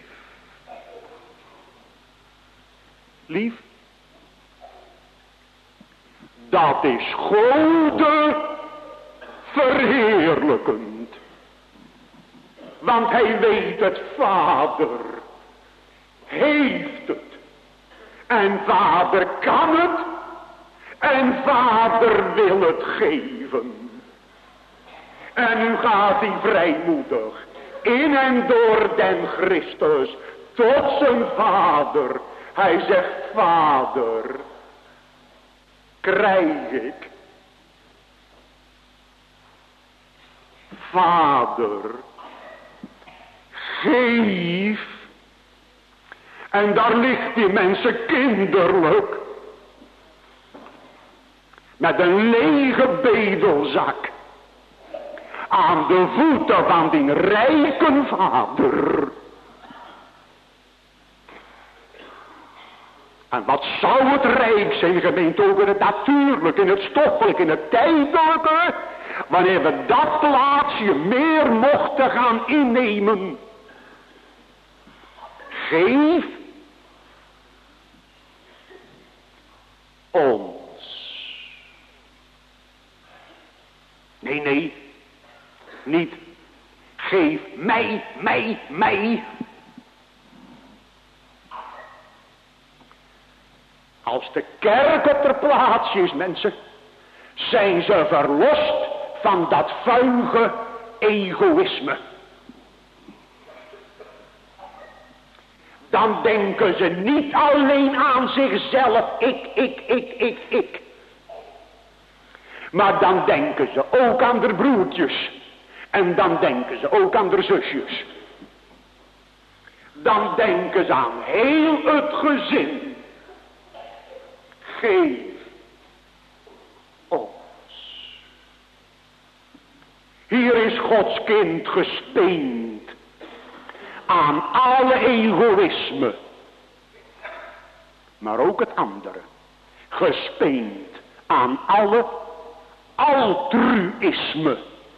Lief, dat is Gode verheerlijkend. Want hij weet het, Vader heeft het. En Vader kan het. En Vader wil het geven. En nu gaat hij vrijmoedig in en door den Christus tot zijn Vader. Hij zegt, Vader, krijg ik. Vader, geef. En daar ligt die mensen kinderlijk. Met een lege bedelzak. Aan de voeten van die rijke vader. En wat zou het rijk zijn, gemeente, over het natuurlijke, in het stoffelijke, in het tijdelijke, wanneer we dat plaatsje meer mochten gaan innemen. Geef ons. Nee, niet. Geef mij. Als de kerk op ter plaatsje is, mensen, zijn ze verlost van dat vuige egoïsme. Dan denken ze niet alleen aan zichzelf, ik. Maar dan denken ze ook aan de broertjes. En dan denken ze ook aan de zusjes. Dan denken ze aan heel het gezin. Geef ons. Hier is Gods kind gespeend aan alle egoïsme, maar ook het andere. Gespeend aan alle altruïsme.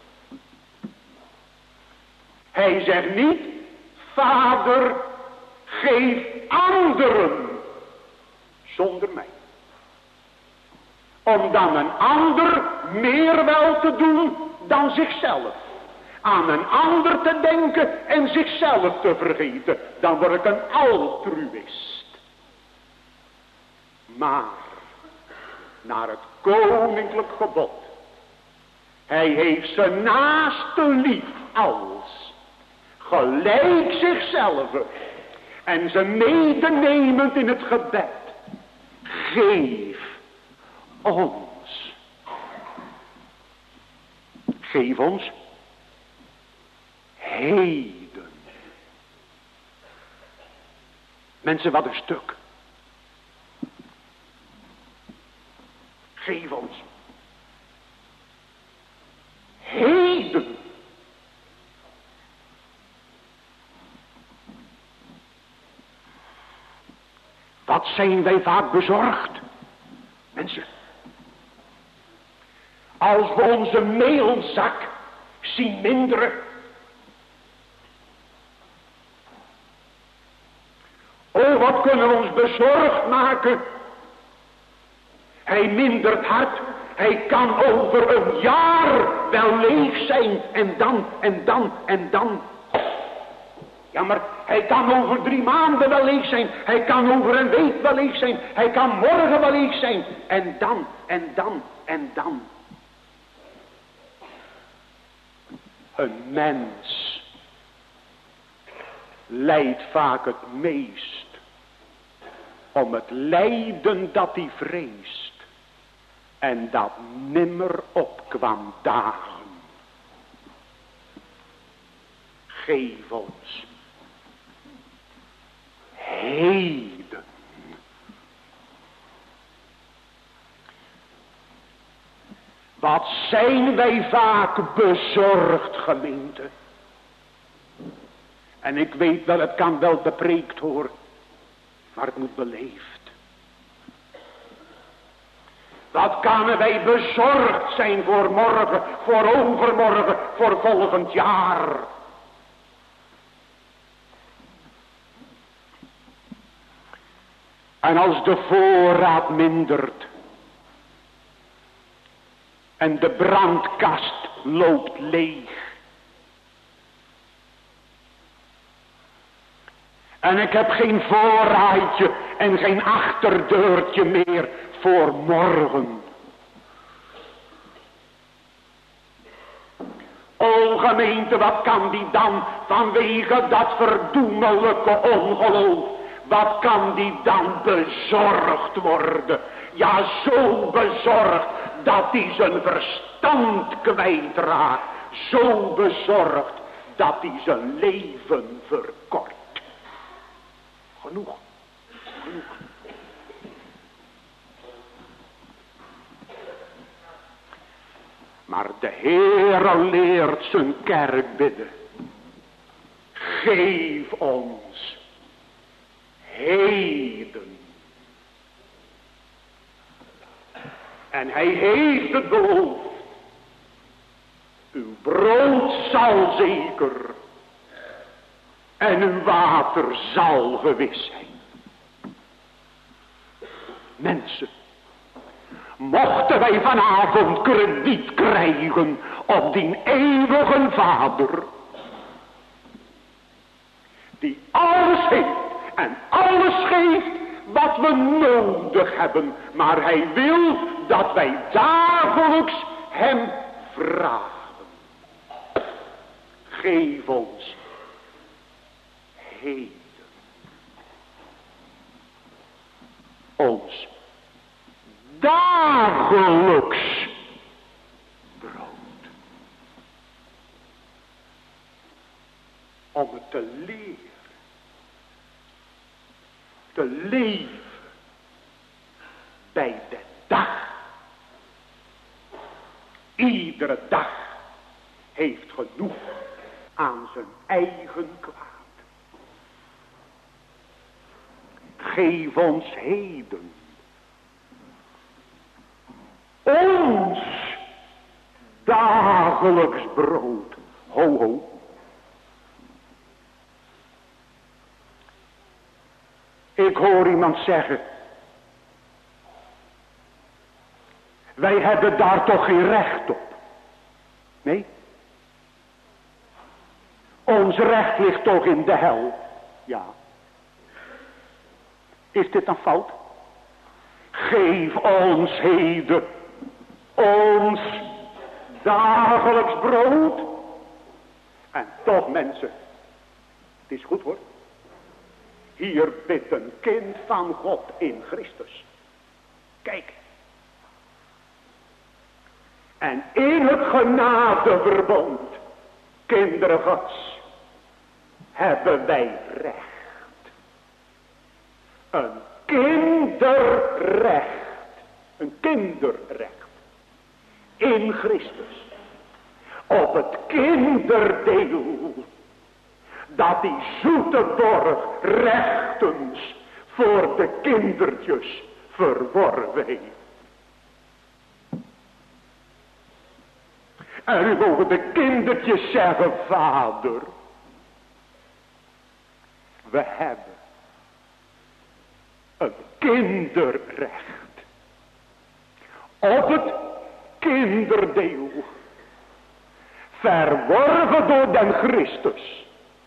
Hij zegt niet, Vader, geef anderen zonder mij. Om dan een ander meer wel te doen dan zichzelf. Aan een ander te denken en zichzelf te vergeten. Dan word ik een altruïst. Maar, naar het koninklijk gebod. Hij heeft zijn naaste lief als gelijk zichzelf. En ze medenemend in het gebed. Geef ons. Geef ons heden. Mensen, wat een stuk. Geef ons heden. Wat zijn wij vaak bezorgd, mensen. Als we onze meelzak zien minderen. Oh, wat kunnen we ons bezorgd maken. Hij mindert hard. Hij kan over een jaar wel leeg zijn. En dan. Ja, maar hij kan over 3 maanden wel leeg zijn. Hij kan over een week wel leeg zijn. Hij kan morgen wel leeg zijn. En dan. Een mens lijdt vaak het meest om het lijden dat hij vreest en dat nimmer opkwam dagen. Geef ons heden. Wat zijn wij vaak bezorgd, gemeente. En ik weet wel, het kan wel bepreekt horen, maar het moet beleefd. Wat kunnen wij bezorgd zijn voor morgen, voor overmorgen, voor volgend jaar. En als de voorraad mindert en de brandkast loopt leeg. En ik heb geen voorraadje en geen achterdeurtje meer voor morgen. O gemeente, wat kan die dan vanwege dat verdoemelijke ongeloof wat kan die dan bezorgd worden? Ja, zo bezorgd dat hij zijn verstand kwijtraakt. Zo bezorgd dat hij zijn leven verkort. Genoeg. Maar de Heere leert zijn kerk bidden. Geef ons heden. En hij heeft het beloofd. Uw brood zal zeker. En uw water zal gewis zijn. Mensen. Mochten wij vanavond krediet krijgen op die eeuwige Vader. Die alles heeft en alles geeft wat we nodig hebben. Maar hij wil dat wij dagelijks hem vragen. Geef ons heden ons dagelijks brood. Om het te leren. Te leven. Bij de dag. Iedere dag heeft genoeg aan zijn eigen kwaad. Geef ons heden ons dagelijks brood. Ho, ho. Ik hoor iemand zeggen, wij hebben daar toch geen recht op. Nee? Ons recht ligt toch in de hel. Ja. Is dit dan fout? Geef ons heden ons dagelijks brood. En toch mensen, het is goed hoor. Hier bidt een kind van God in Christus. Kijk. En in het genadeverbond, kinderen Gods, hebben wij recht. Een kinderrecht. Een kinderrecht. In Christus. Op het kinderdeel. Dat die zoete borg rechtens voor de kindertjes verworven heeft. En u mogen de kindertjes zeggen, Vader, we hebben een kinderrecht op het kinderdeel, verworven door den Christus,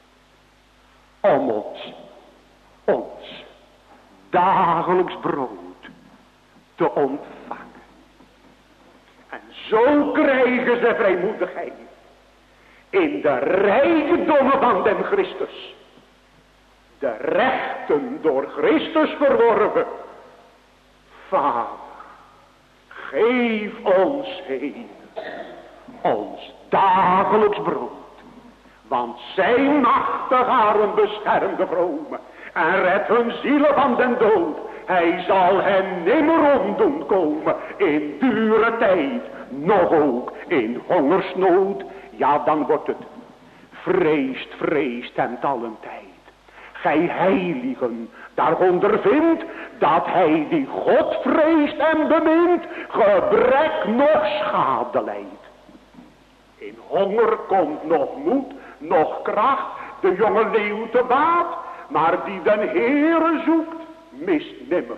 om ons dagelijks brood te ontvangen. En zo krijgen ze vrijmoedigheid in de rijkdommen van den Christus. De rechten door Christus verworven. Vader, geef ons heden ons dagelijks brood. Want zijn machtigaren beschermt de vromen en redt hun zielen van den dood. Hij zal hen nimmer omdoen komen in dure tijd, nog ook in hongersnood. Ja, dan wordt het vreest hem allen tijd. Gij heiligen, daar ondervindt dat hij die God vreest en bemint, gebrek nog schade lijdt. In honger komt nog moed, nog kracht, de jonge leeuw te baat, maar die den Heere zoekt, mist nimmer.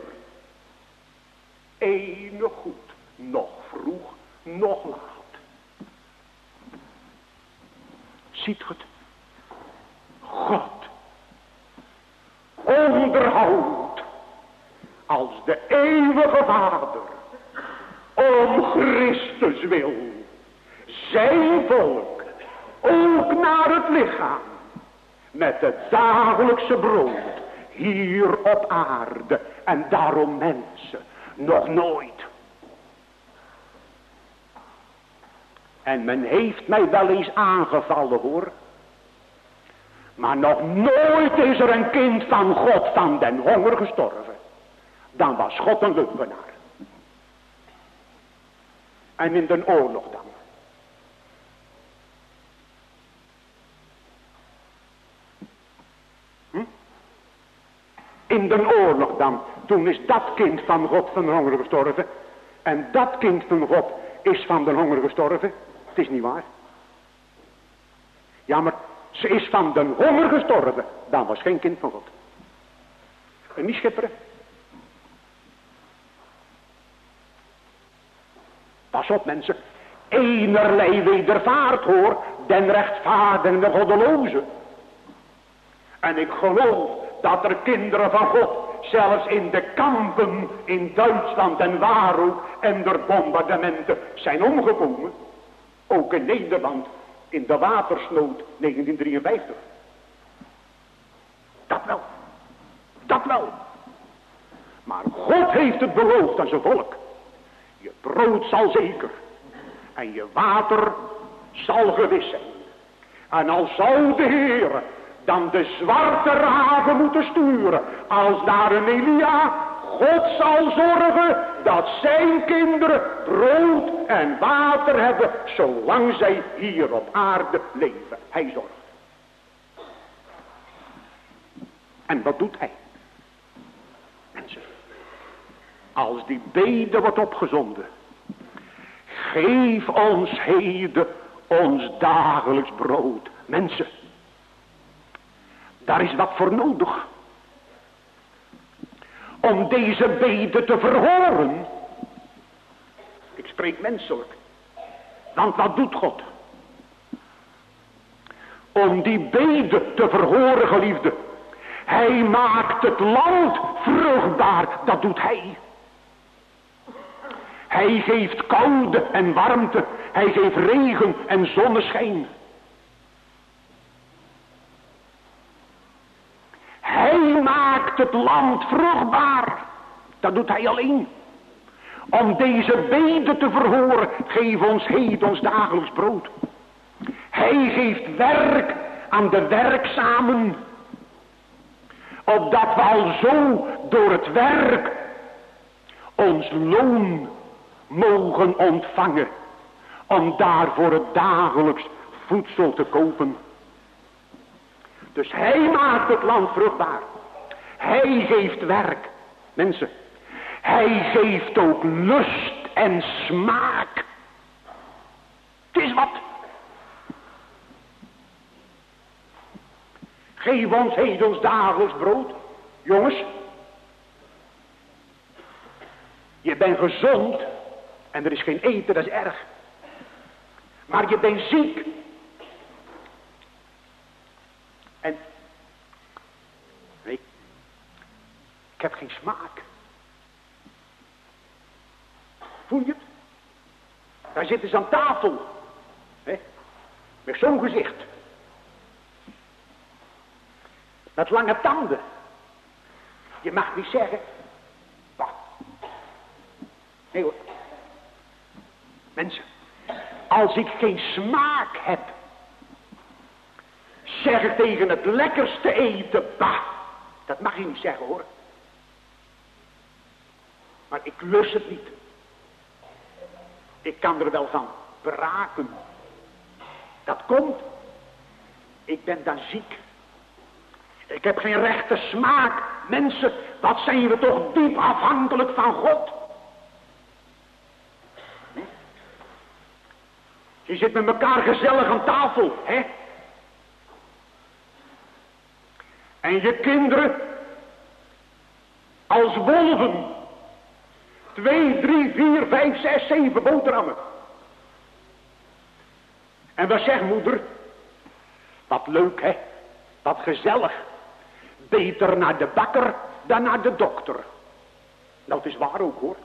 Enig goed, nog vroeg, nog laat. Ziet ge het? God onderhoudt als de eeuwige Vader om Christus wil zijn volk ook naar het lichaam met het dagelijkse brood hier op aarde. En daarom mensen, nog nooit. En men heeft mij wel eens aangevallen hoor. Maar nog nooit is er een kind van God van den honger gestorven. Dan was God een leugenaar. En in de oorlog dan. In de oorlog dan. Toen is dat kind van God van de honger gestorven. En dat kind van God is van de honger gestorven. Het is niet waar. Ja, maar ze is van de honger gestorven. Dan was geen kind van God. En niet schipperen. Pas op mensen. Enerlei wedervaart hoor. Den rechtvaardigen en de goddeloze. En ik geloof dat er kinderen van God zelfs in de kampen in Duitsland en waar ook en door bombardementen zijn omgekomen. Ook in Nederland in de watersnood 1953. Dat wel. Dat wel. Maar God heeft het beloofd aan zijn volk. Je brood zal zeker. En je water zal gewis zijn. En al zou de Heer dan de zwarte raven moeten sturen. Als naar een Elia. God zal zorgen dat zijn kinderen brood en water hebben. Zolang zij hier op aarde leven. Hij zorgt. En wat doet hij? Mensen. Als die bede wordt opgezonden. Geef ons heden ons dagelijks brood. Mensen. Daar is wat voor nodig. Om deze bede te verhoren. Ik spreek menselijk. Want wat doet God? Om die bede te verhoren, geliefde. Hij maakt het land vruchtbaar. Dat doet hij. Hij geeft koude en warmte. Hij geeft regen en zonneschijn. Hij maakt het land vruchtbaar. Dat doet hij alleen. Om deze bede te verhoren, geef ons heden ons dagelijks brood. Hij geeft werk aan de werkzamen. Opdat we al zo door het werk ons loon mogen ontvangen. Om daarvoor het dagelijks voedsel te kopen. Dus hij maakt het land vruchtbaar. Hij geeft werk. Mensen. Hij geeft ook lust en smaak. Het is wat. Geef ons heden ons dagelijks brood. Jongens. Je bent gezond. En er is geen eten, dat is erg. Maar je bent ziek. En. Nee. Ik heb geen smaak. Voel je het? Daar zitten ze aan tafel. Hè? Met zo'n gezicht. Met lange tanden. Je mag niet zeggen. Bah. Nee hoor. Mensen. Als ik geen smaak heb. Zeg ik tegen het lekkerste eten. Bah. Dat mag je niet zeggen hoor. Maar ik lust het niet. Ik kan er wel van braken. Dat komt. Ik ben dan ziek. Ik heb geen rechte smaak. Mensen, wat zijn we toch diep afhankelijk van God. Je zit met elkaar gezellig aan tafel, hè? En je kinderen als wolven. 2, 3, 4, 5, 6, 7 boterhammen. En wat zegt moeder? Wat leuk, hè? Wat gezellig. Beter naar de bakker dan naar de dokter. Dat is waar ook, hoor.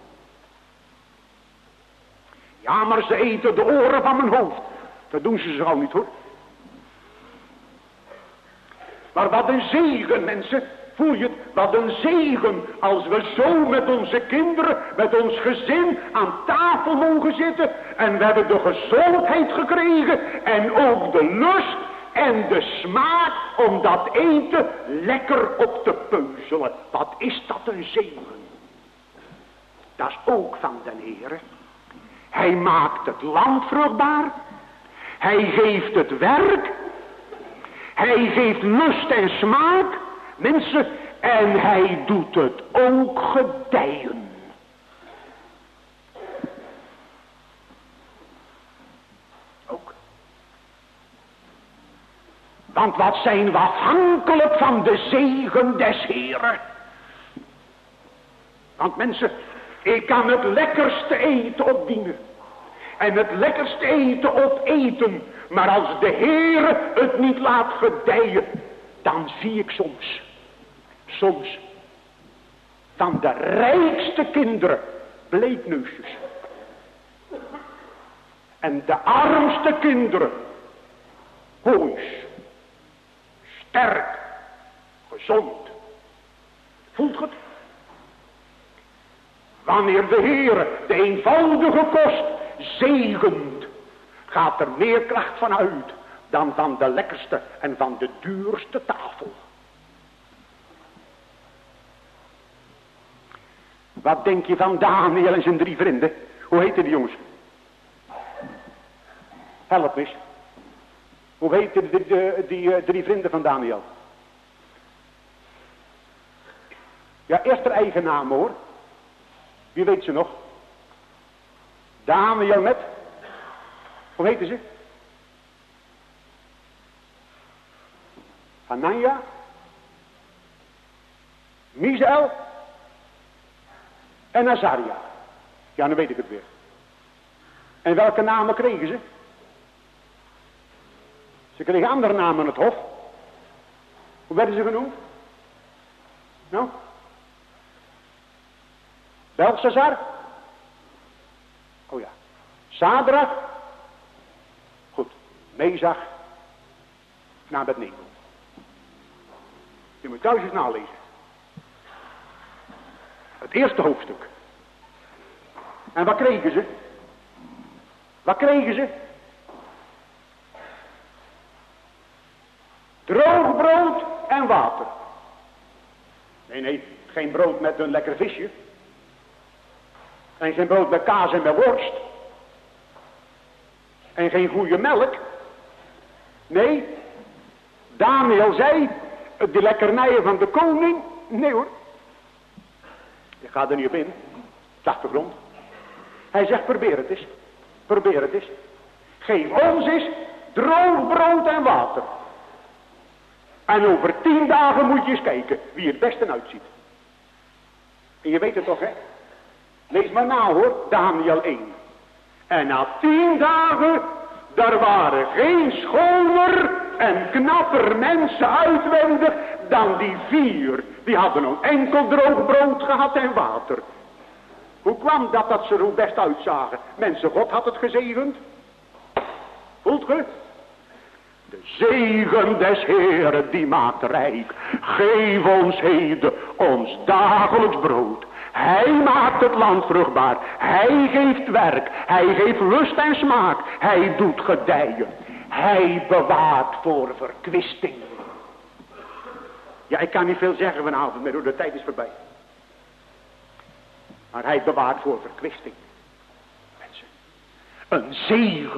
Ja, maar ze eten de oren van mijn hoofd. Dat doen ze zo niet, hoor. Maar wat een zegen, mensen. Voel je het? Wat een zegen als we zo met onze kinderen, met ons gezin aan tafel mogen zitten. En we hebben de gezondheid gekregen en ook de lust en de smaak om dat eten lekker op te peuzelen. Wat is dat een zegen. Dat is ook van den Heere. Hij maakt het land vruchtbaar. Hij geeft het werk. Hij geeft lust en smaak. Mensen, en hij doet het ook gedijen. Ook. Want wat zijn we afhankelijk van de zegen des Heeren. Want mensen, ik kan het lekkerste eten opdienen. En het lekkerste eten opeten. Maar als de Heere het niet laat gedijen, dan zie ik soms van de rijkste kinderen bleekneusjes. En de armste kinderen hoois, sterk, gezond. Voelt het? Wanneer de Heere de eenvoudige kost zegent, gaat er meer kracht van uit dan van de lekkerste en van de duurste tafel. Wat denk je van Daniel en zijn 3 vrienden? Hoe heten die jongens? Help eens. Hoe heten die 3 vrienden van Daniel? Ja, eerst haar eigen naam hoor. Wie weet ze nog? Daniel met. Hoe heten ze? Hanania. Misael. En Azaria. Ja, dan weet ik het weer. En welke namen kregen ze? Ze kregen andere namen aan het hof. Hoe werden ze genoemd? Nou? Belshazzar. Oh ja. Sadrach. Goed. Mezach. Abednego. Je moet thuis eens nalezen. Het eerste hoofdstuk. En wat kregen ze? Wat kregen ze? Droog brood en water. Nee, geen brood met een lekker visje. En geen brood met kaas en met worst. En geen goede melk. Nee, Daniel zei, de lekkernijen van de koning. Nee hoor. Ik ga er niet op in. Op de achtergrond. Hij zegt, probeer het eens. Probeer het eens. Geef ons eens droog brood en water. En over 10 dagen moet je eens kijken wie het beste uitziet. En je weet het toch, hè? Lees maar na hoor, Daniel 1. En na 10 dagen, daar waren geen schoner en knapper mensen uitwendig dan die 4. Die hadden een enkel droog brood gehad en water. Hoe kwam dat ze er ook best uitzagen? Mensen, God had het gezegend. Voelt ge? De zegen des Heeren die maakt rijk. Geef ons heden ons dagelijks brood. Hij maakt het land vruchtbaar. Hij geeft werk. Hij geeft lust en smaak. Hij doet gedijen. Hij bewaart voor verkwisting. Ja, ik kan niet veel zeggen vanavond, maar de tijd is voorbij. Maar hij bewaart voor verkwisting. Mensen. Een zegen.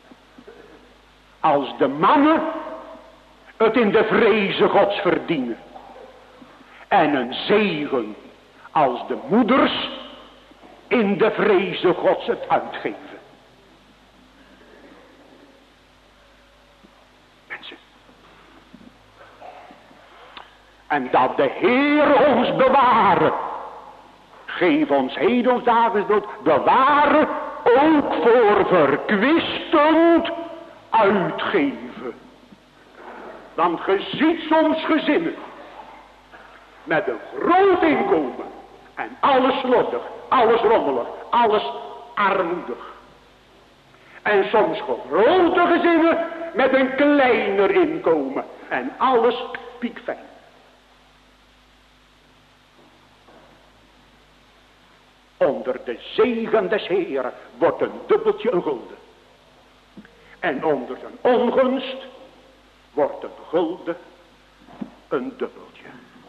Als de mannen het in de vreze Gods verdienen. En een zegen als de moeders in de vreze Gods het uitgeven. Mensen. En dat de Heer ons bewaren. Geef ons heden ons dagelijks brood. Bewaren ook voor verkwistend uitgeven. Want ge ziet soms gezinnen met een groot inkomen en alles slordig, alles rommelig, alles armoedig. En soms grote gezinnen met een kleiner inkomen en alles piekfijn. Onder de zegen des Heeren wordt een dubbeltje een gulden. En onder zijn ongunst wordt een gulden een dubbeltje.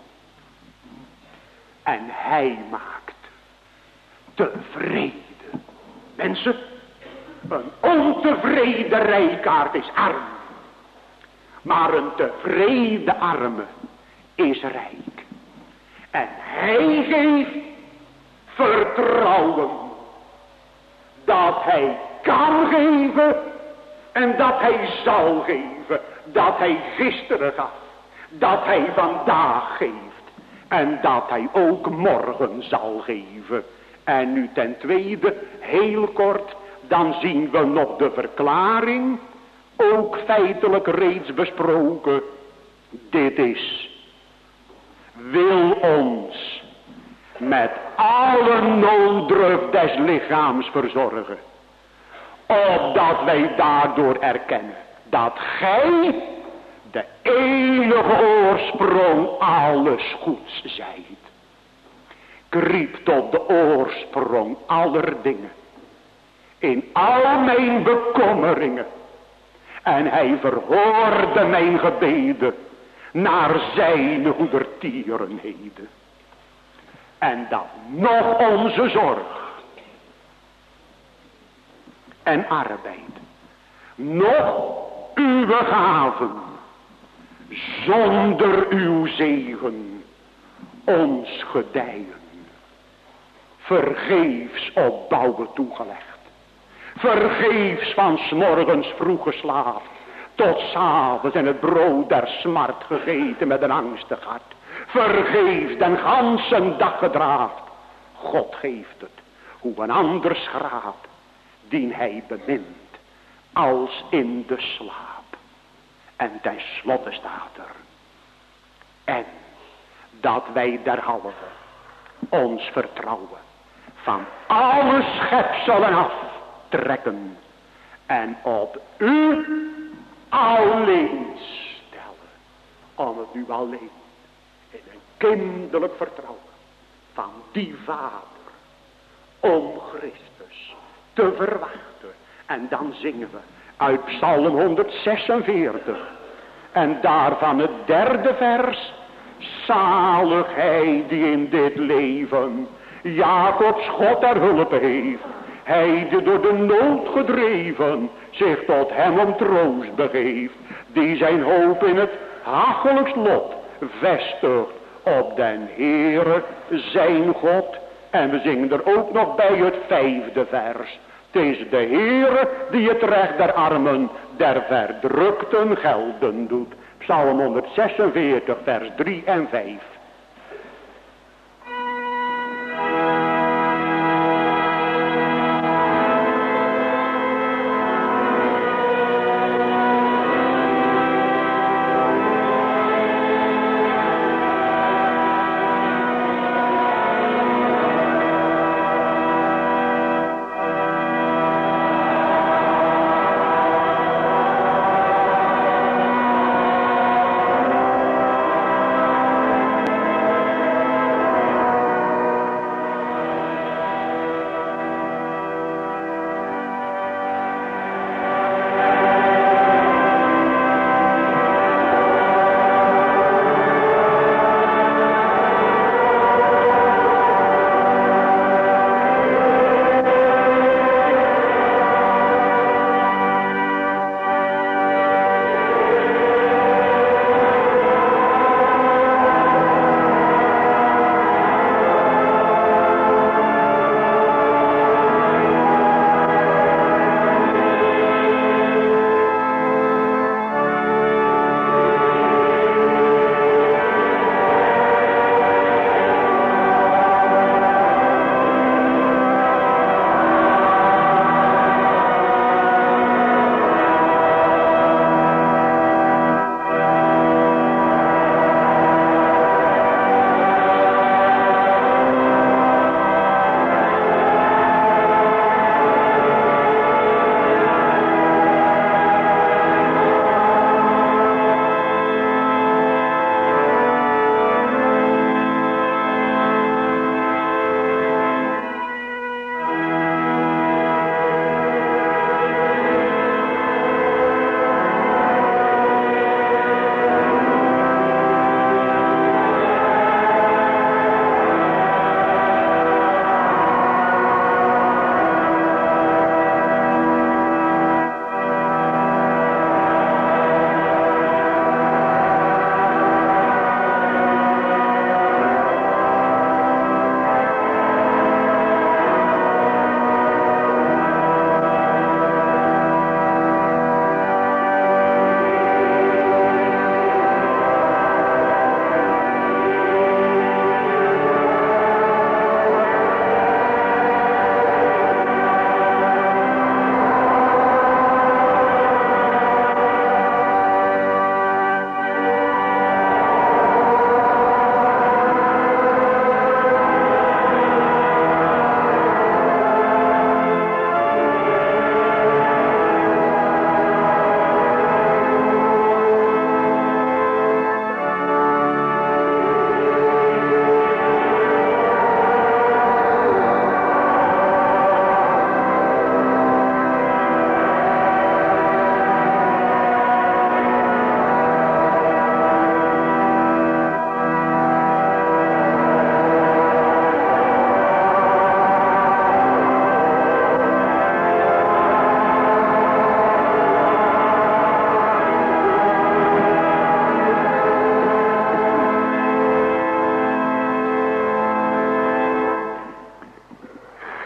En hij maakt tevreden. Mensen, een ontevreden rijkaard is arm. Maar een tevreden arme is rijk. En hij geeft vertrouwen dat hij kan geven en dat hij zal geven. Dat hij gisteren gaf, dat hij vandaag geeft en dat hij ook morgen zal geven. En nu ten tweede, heel kort, dan zien we nog de verklaring, ook feitelijk reeds besproken. Dit is, wil ons met alle nooddruf des lichaams verzorgen, opdat wij daardoor erkennen dat gij de enige oorsprong alles goeds zijt. Kriep tot de oorsprong aller dingen, in al mijn bekommeringen, en hij verhoorde mijn gebeden naar zijn goedertierenheden. En dat nog onze zorg en arbeid, nog uw gaven, zonder uw zegen ons gedijen, vergeefs op bouwen toegelegd, vergeefs van 's morgens vroeg geslaafd, tot 's avonds en het brood der smart gegeten met een angstig hart, vergeefs den gansen dag gedraafd. God geeft het, hoe een ander schraap, dien hij bemint, als in de slaap. En tenslotte staat er, en dat wij derhalve ons vertrouwen van alle schepselen aftrekken en op u alleen stellen, om het u alleen in een kinderlijk vertrouwen van die Vader om Christus te verwachten. En dan zingen we uit Psalm 146 en daarvan het 3e vers: zalig hij die in dit leven Jacobs God ter hulp heeft, hij die door de nood gedreven zich tot hem om troost begeeft, die zijn hoop in het hachelijkst lot vestigt op den Heere zijn God. En we zingen er ook nog bij het 5e vers: het is de Heere die het recht der armen, der verdrukten gelden doet. Psalm 146 vers 3 en 5.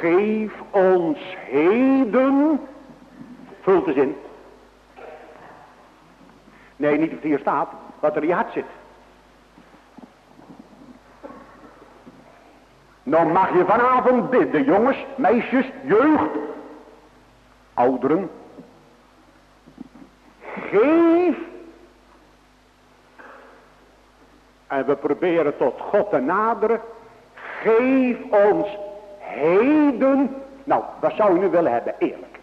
geef ons heden, vult de zin. Nee, niet wat hier staat, wat er in je hart zit. Nou mag je vanavond bidden, jongens, meisjes, jeugd, ouderen. Geef. En we proberen tot God te naderen. Geef ons heden. Nou, wat zou je nu willen hebben, eerlijk?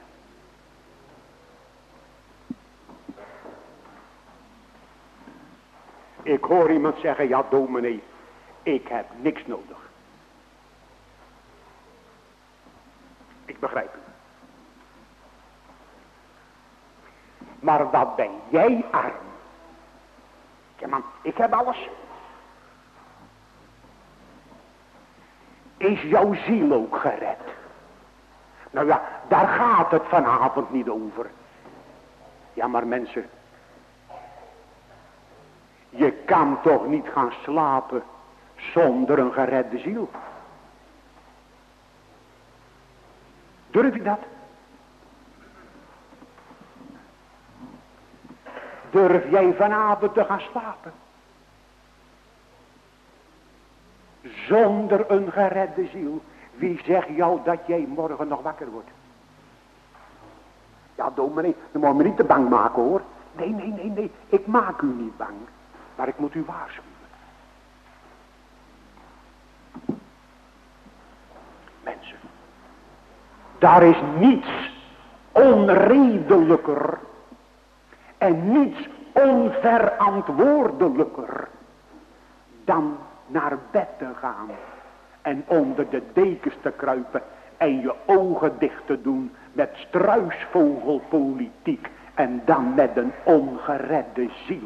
Ik hoor iemand zeggen, ja dominee, ik heb niks nodig. Ik begrijp u. Maar wat ben jij arm. Ja man, ik heb alles. Is jouw ziel ook gered? Nou ja, daar gaat het vanavond niet over. Ja maar mensen, je kan toch niet gaan slapen zonder een geredde ziel? Durf je dat? Durf jij vanavond te gaan slapen? Zonder een geredde ziel. Wie zegt jou dat jij morgen nog wakker wordt? Ja dominee, dan moet je me niet te bang maken hoor. Nee. Ik maak u niet bang. Maar ik moet u waarschuwen. Mensen. Daar is niets onredelijker en niets onverantwoordelijker dan naar bed te gaan en onder de dekens te kruipen en je ogen dicht te doen met struisvogelpolitiek en dan met een ongeredde ziel.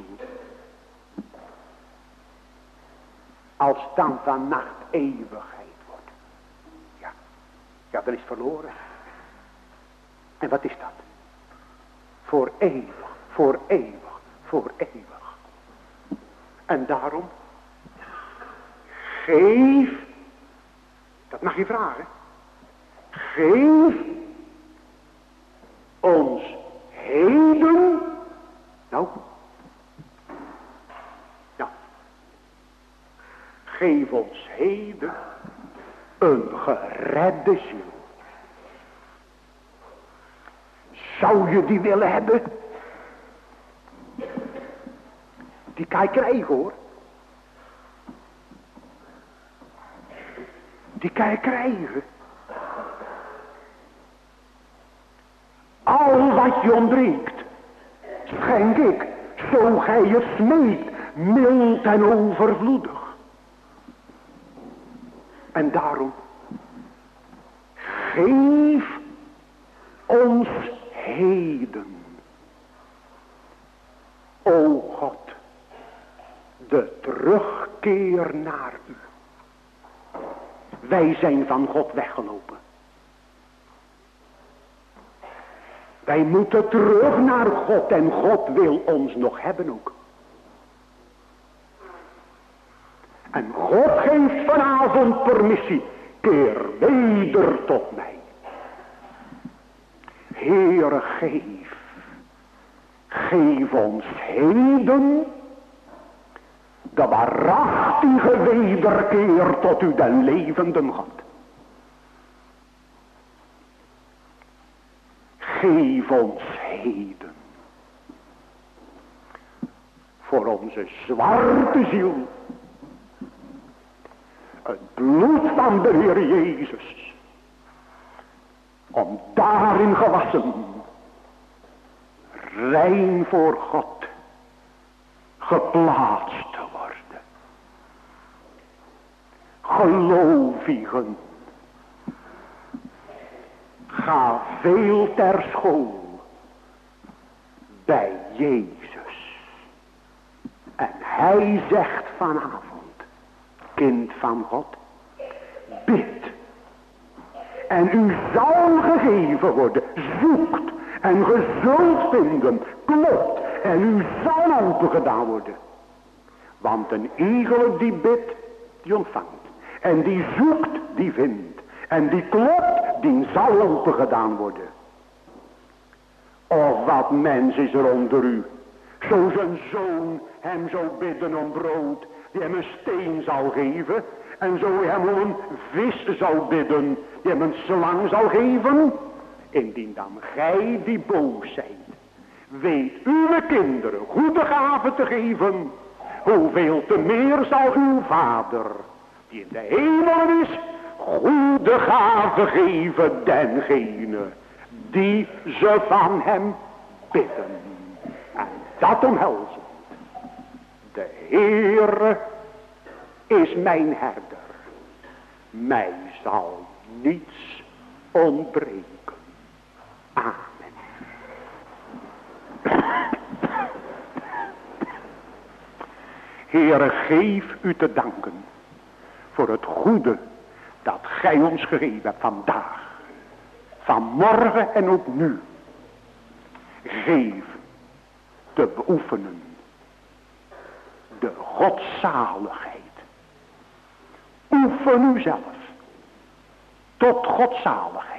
Als dan vannacht eeuwigheid wordt. Ja, dan is verloren. En wat is dat? Voor eeuwig, voor eeuwig, voor eeuwig. En daarom, geef, dat mag je vragen, geef ons heden, nou, geef ons heden een geredde ziel. Zou je die willen hebben? Die kan je krijgen hoor. Die kan je krijgen. Al wat je ontbreekt, schenk ik, zo gij het smeekt, mild en overvloedig. En daarom, geef ons heden, o God, de terugkeer naar u. Wij zijn van God weggelopen. Wij moeten terug naar God en God wil ons nog hebben ook. En God geeft vanavond permissie. Keer weder tot mij. Heere, geef. Geef ons heden de waarachtige wederkeer tot u den levenden God. Geef ons heden voor onze zwarte ziel het bloed van de Heer Jezus, om daarin gewassen, rein voor God, geplaatst te worden. Gelovigen, ga veel ter school bij Jezus. En hij zegt vanavond, kind van God, bid. En u zal gegeven worden. Zoekt en ge zult vinden. Klopt en u zal opengedaan worden. Want een iegelijk die bidt, die ontvangt. En die zoekt, die vindt. En die klopt, die zal open gedaan worden. Of wat mens is er onder u, zo zijn zoon hem zou bidden om brood, die hem een steen zal geven, en zo hem om een vis zou bidden, die hem een slang zal geven? Indien dan gij die boos zijt, weet uw kinderen goede gaven te geven, hoeveel te meer zal uw Vader, die in de hemel is, goede gaven geven dengene die ze van hem bidden. En dat omhelzen. De Heere is mijn herder. Mij zal niets ontbreken. Amen. Heere, geef u te danken voor het goede dat gij ons gegeven hebt vandaag, vanmorgen en ook nu. Geef te beoefenen de godzaligheid. Oefen u zelf tot godzaligheid.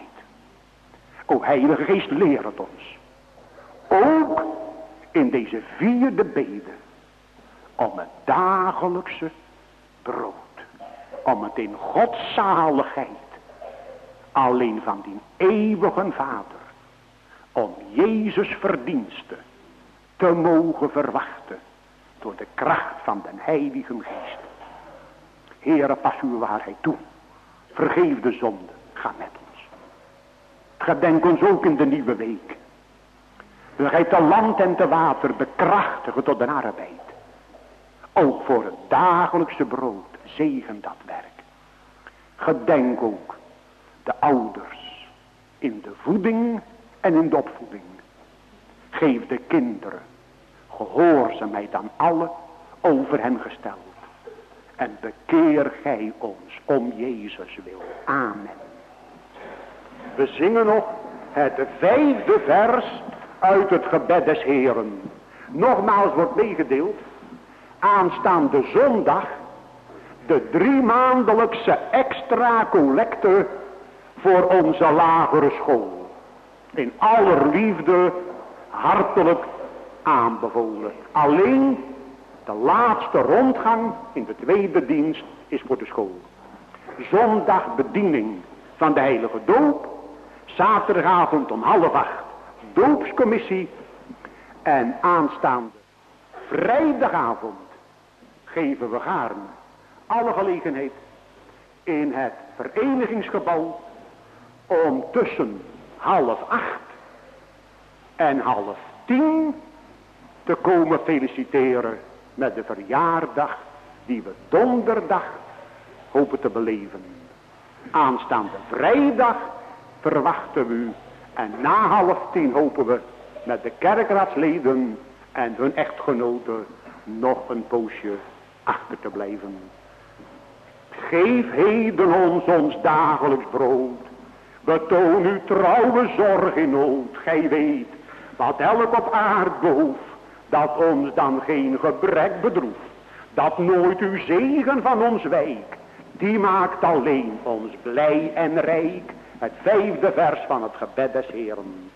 O Heilige Geest, leer het ons. Ook in deze 4e bede. Om het dagelijkse brood. Om het in godzaligheid. Alleen van die eeuwige Vader. Om Jezus verdiensten te mogen verwachten. Door de kracht van den Heilige Geest. Heere, pas uw waarheid toe. Vergeef de zonde. Ga met ons. Gedenk ons ook in de nieuwe week. Wil gij te land en te water bekrachtigen tot de arbeid. Ook voor het dagelijkse brood. Zegen dat werk. Gedenk ook de ouders. In de voeding en in de opvoeding. Geef de kinderen gehoorzaamheid aan alle over hen gesteld. En bekeer gij ons om Jezus wil. Amen. We zingen nog het 5e vers uit het gebed des Heeren. Nogmaals wordt meegedeeld. Aanstaande zondag de 3-maandelijkse extra collecte voor onze lagere school. In allerliefde hartelijk aanbevolen. Alleen de laatste rondgang in de 2e dienst is voor de school. Zondag bediening van de heilige doop. Zaterdagavond om 7:30 doopscommissie. En aanstaande vrijdagavond geven we gaarne alle gelegenheid in het verenigingsgebouw om tussen 7:30 en 9:30 te komen feliciteren met de verjaardag die we donderdag hopen te beleven. Aanstaande vrijdag verwachten we u en na 9:30 hopen we met de kerkraadsleden en hun echtgenoten nog een poosje achter te blijven. Geef heden ons dagelijks brood. Betoon uw trouwe zorg in nood. Gij weet wat elk op aard behoeft, dat ons dan geen gebrek bedroeft. Dat nooit uw zegen van ons wijkt. Die maakt alleen ons blij en rijk. Het 5e vers van het gebed des Heeren.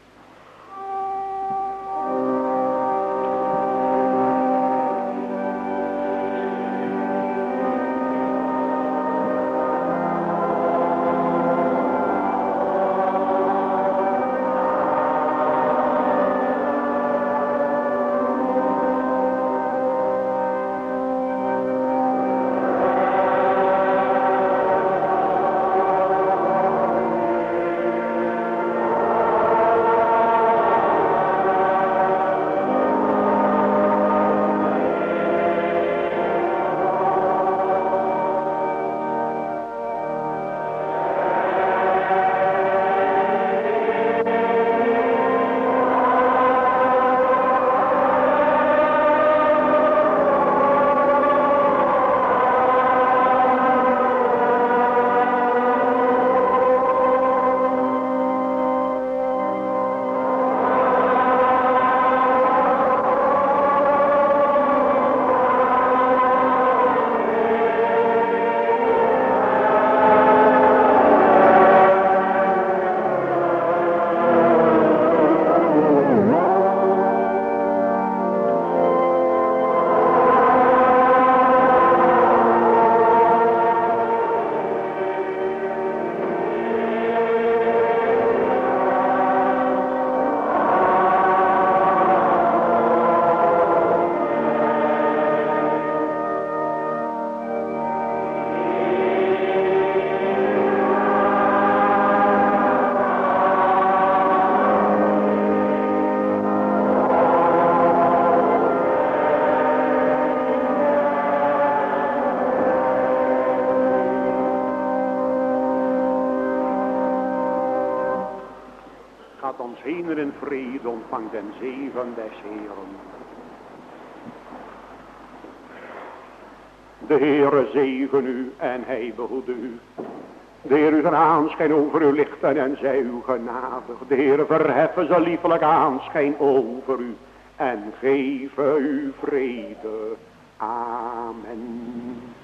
ons heen in vrede ontvangt den zegen des Heeren. De Heere zegen u en hij behoede u. De Heer u zijn aanschijn over u lichten en zij u genadig. De Heer verheffen zijn liefelijk aanschijn over u en geven u vrede. Amen.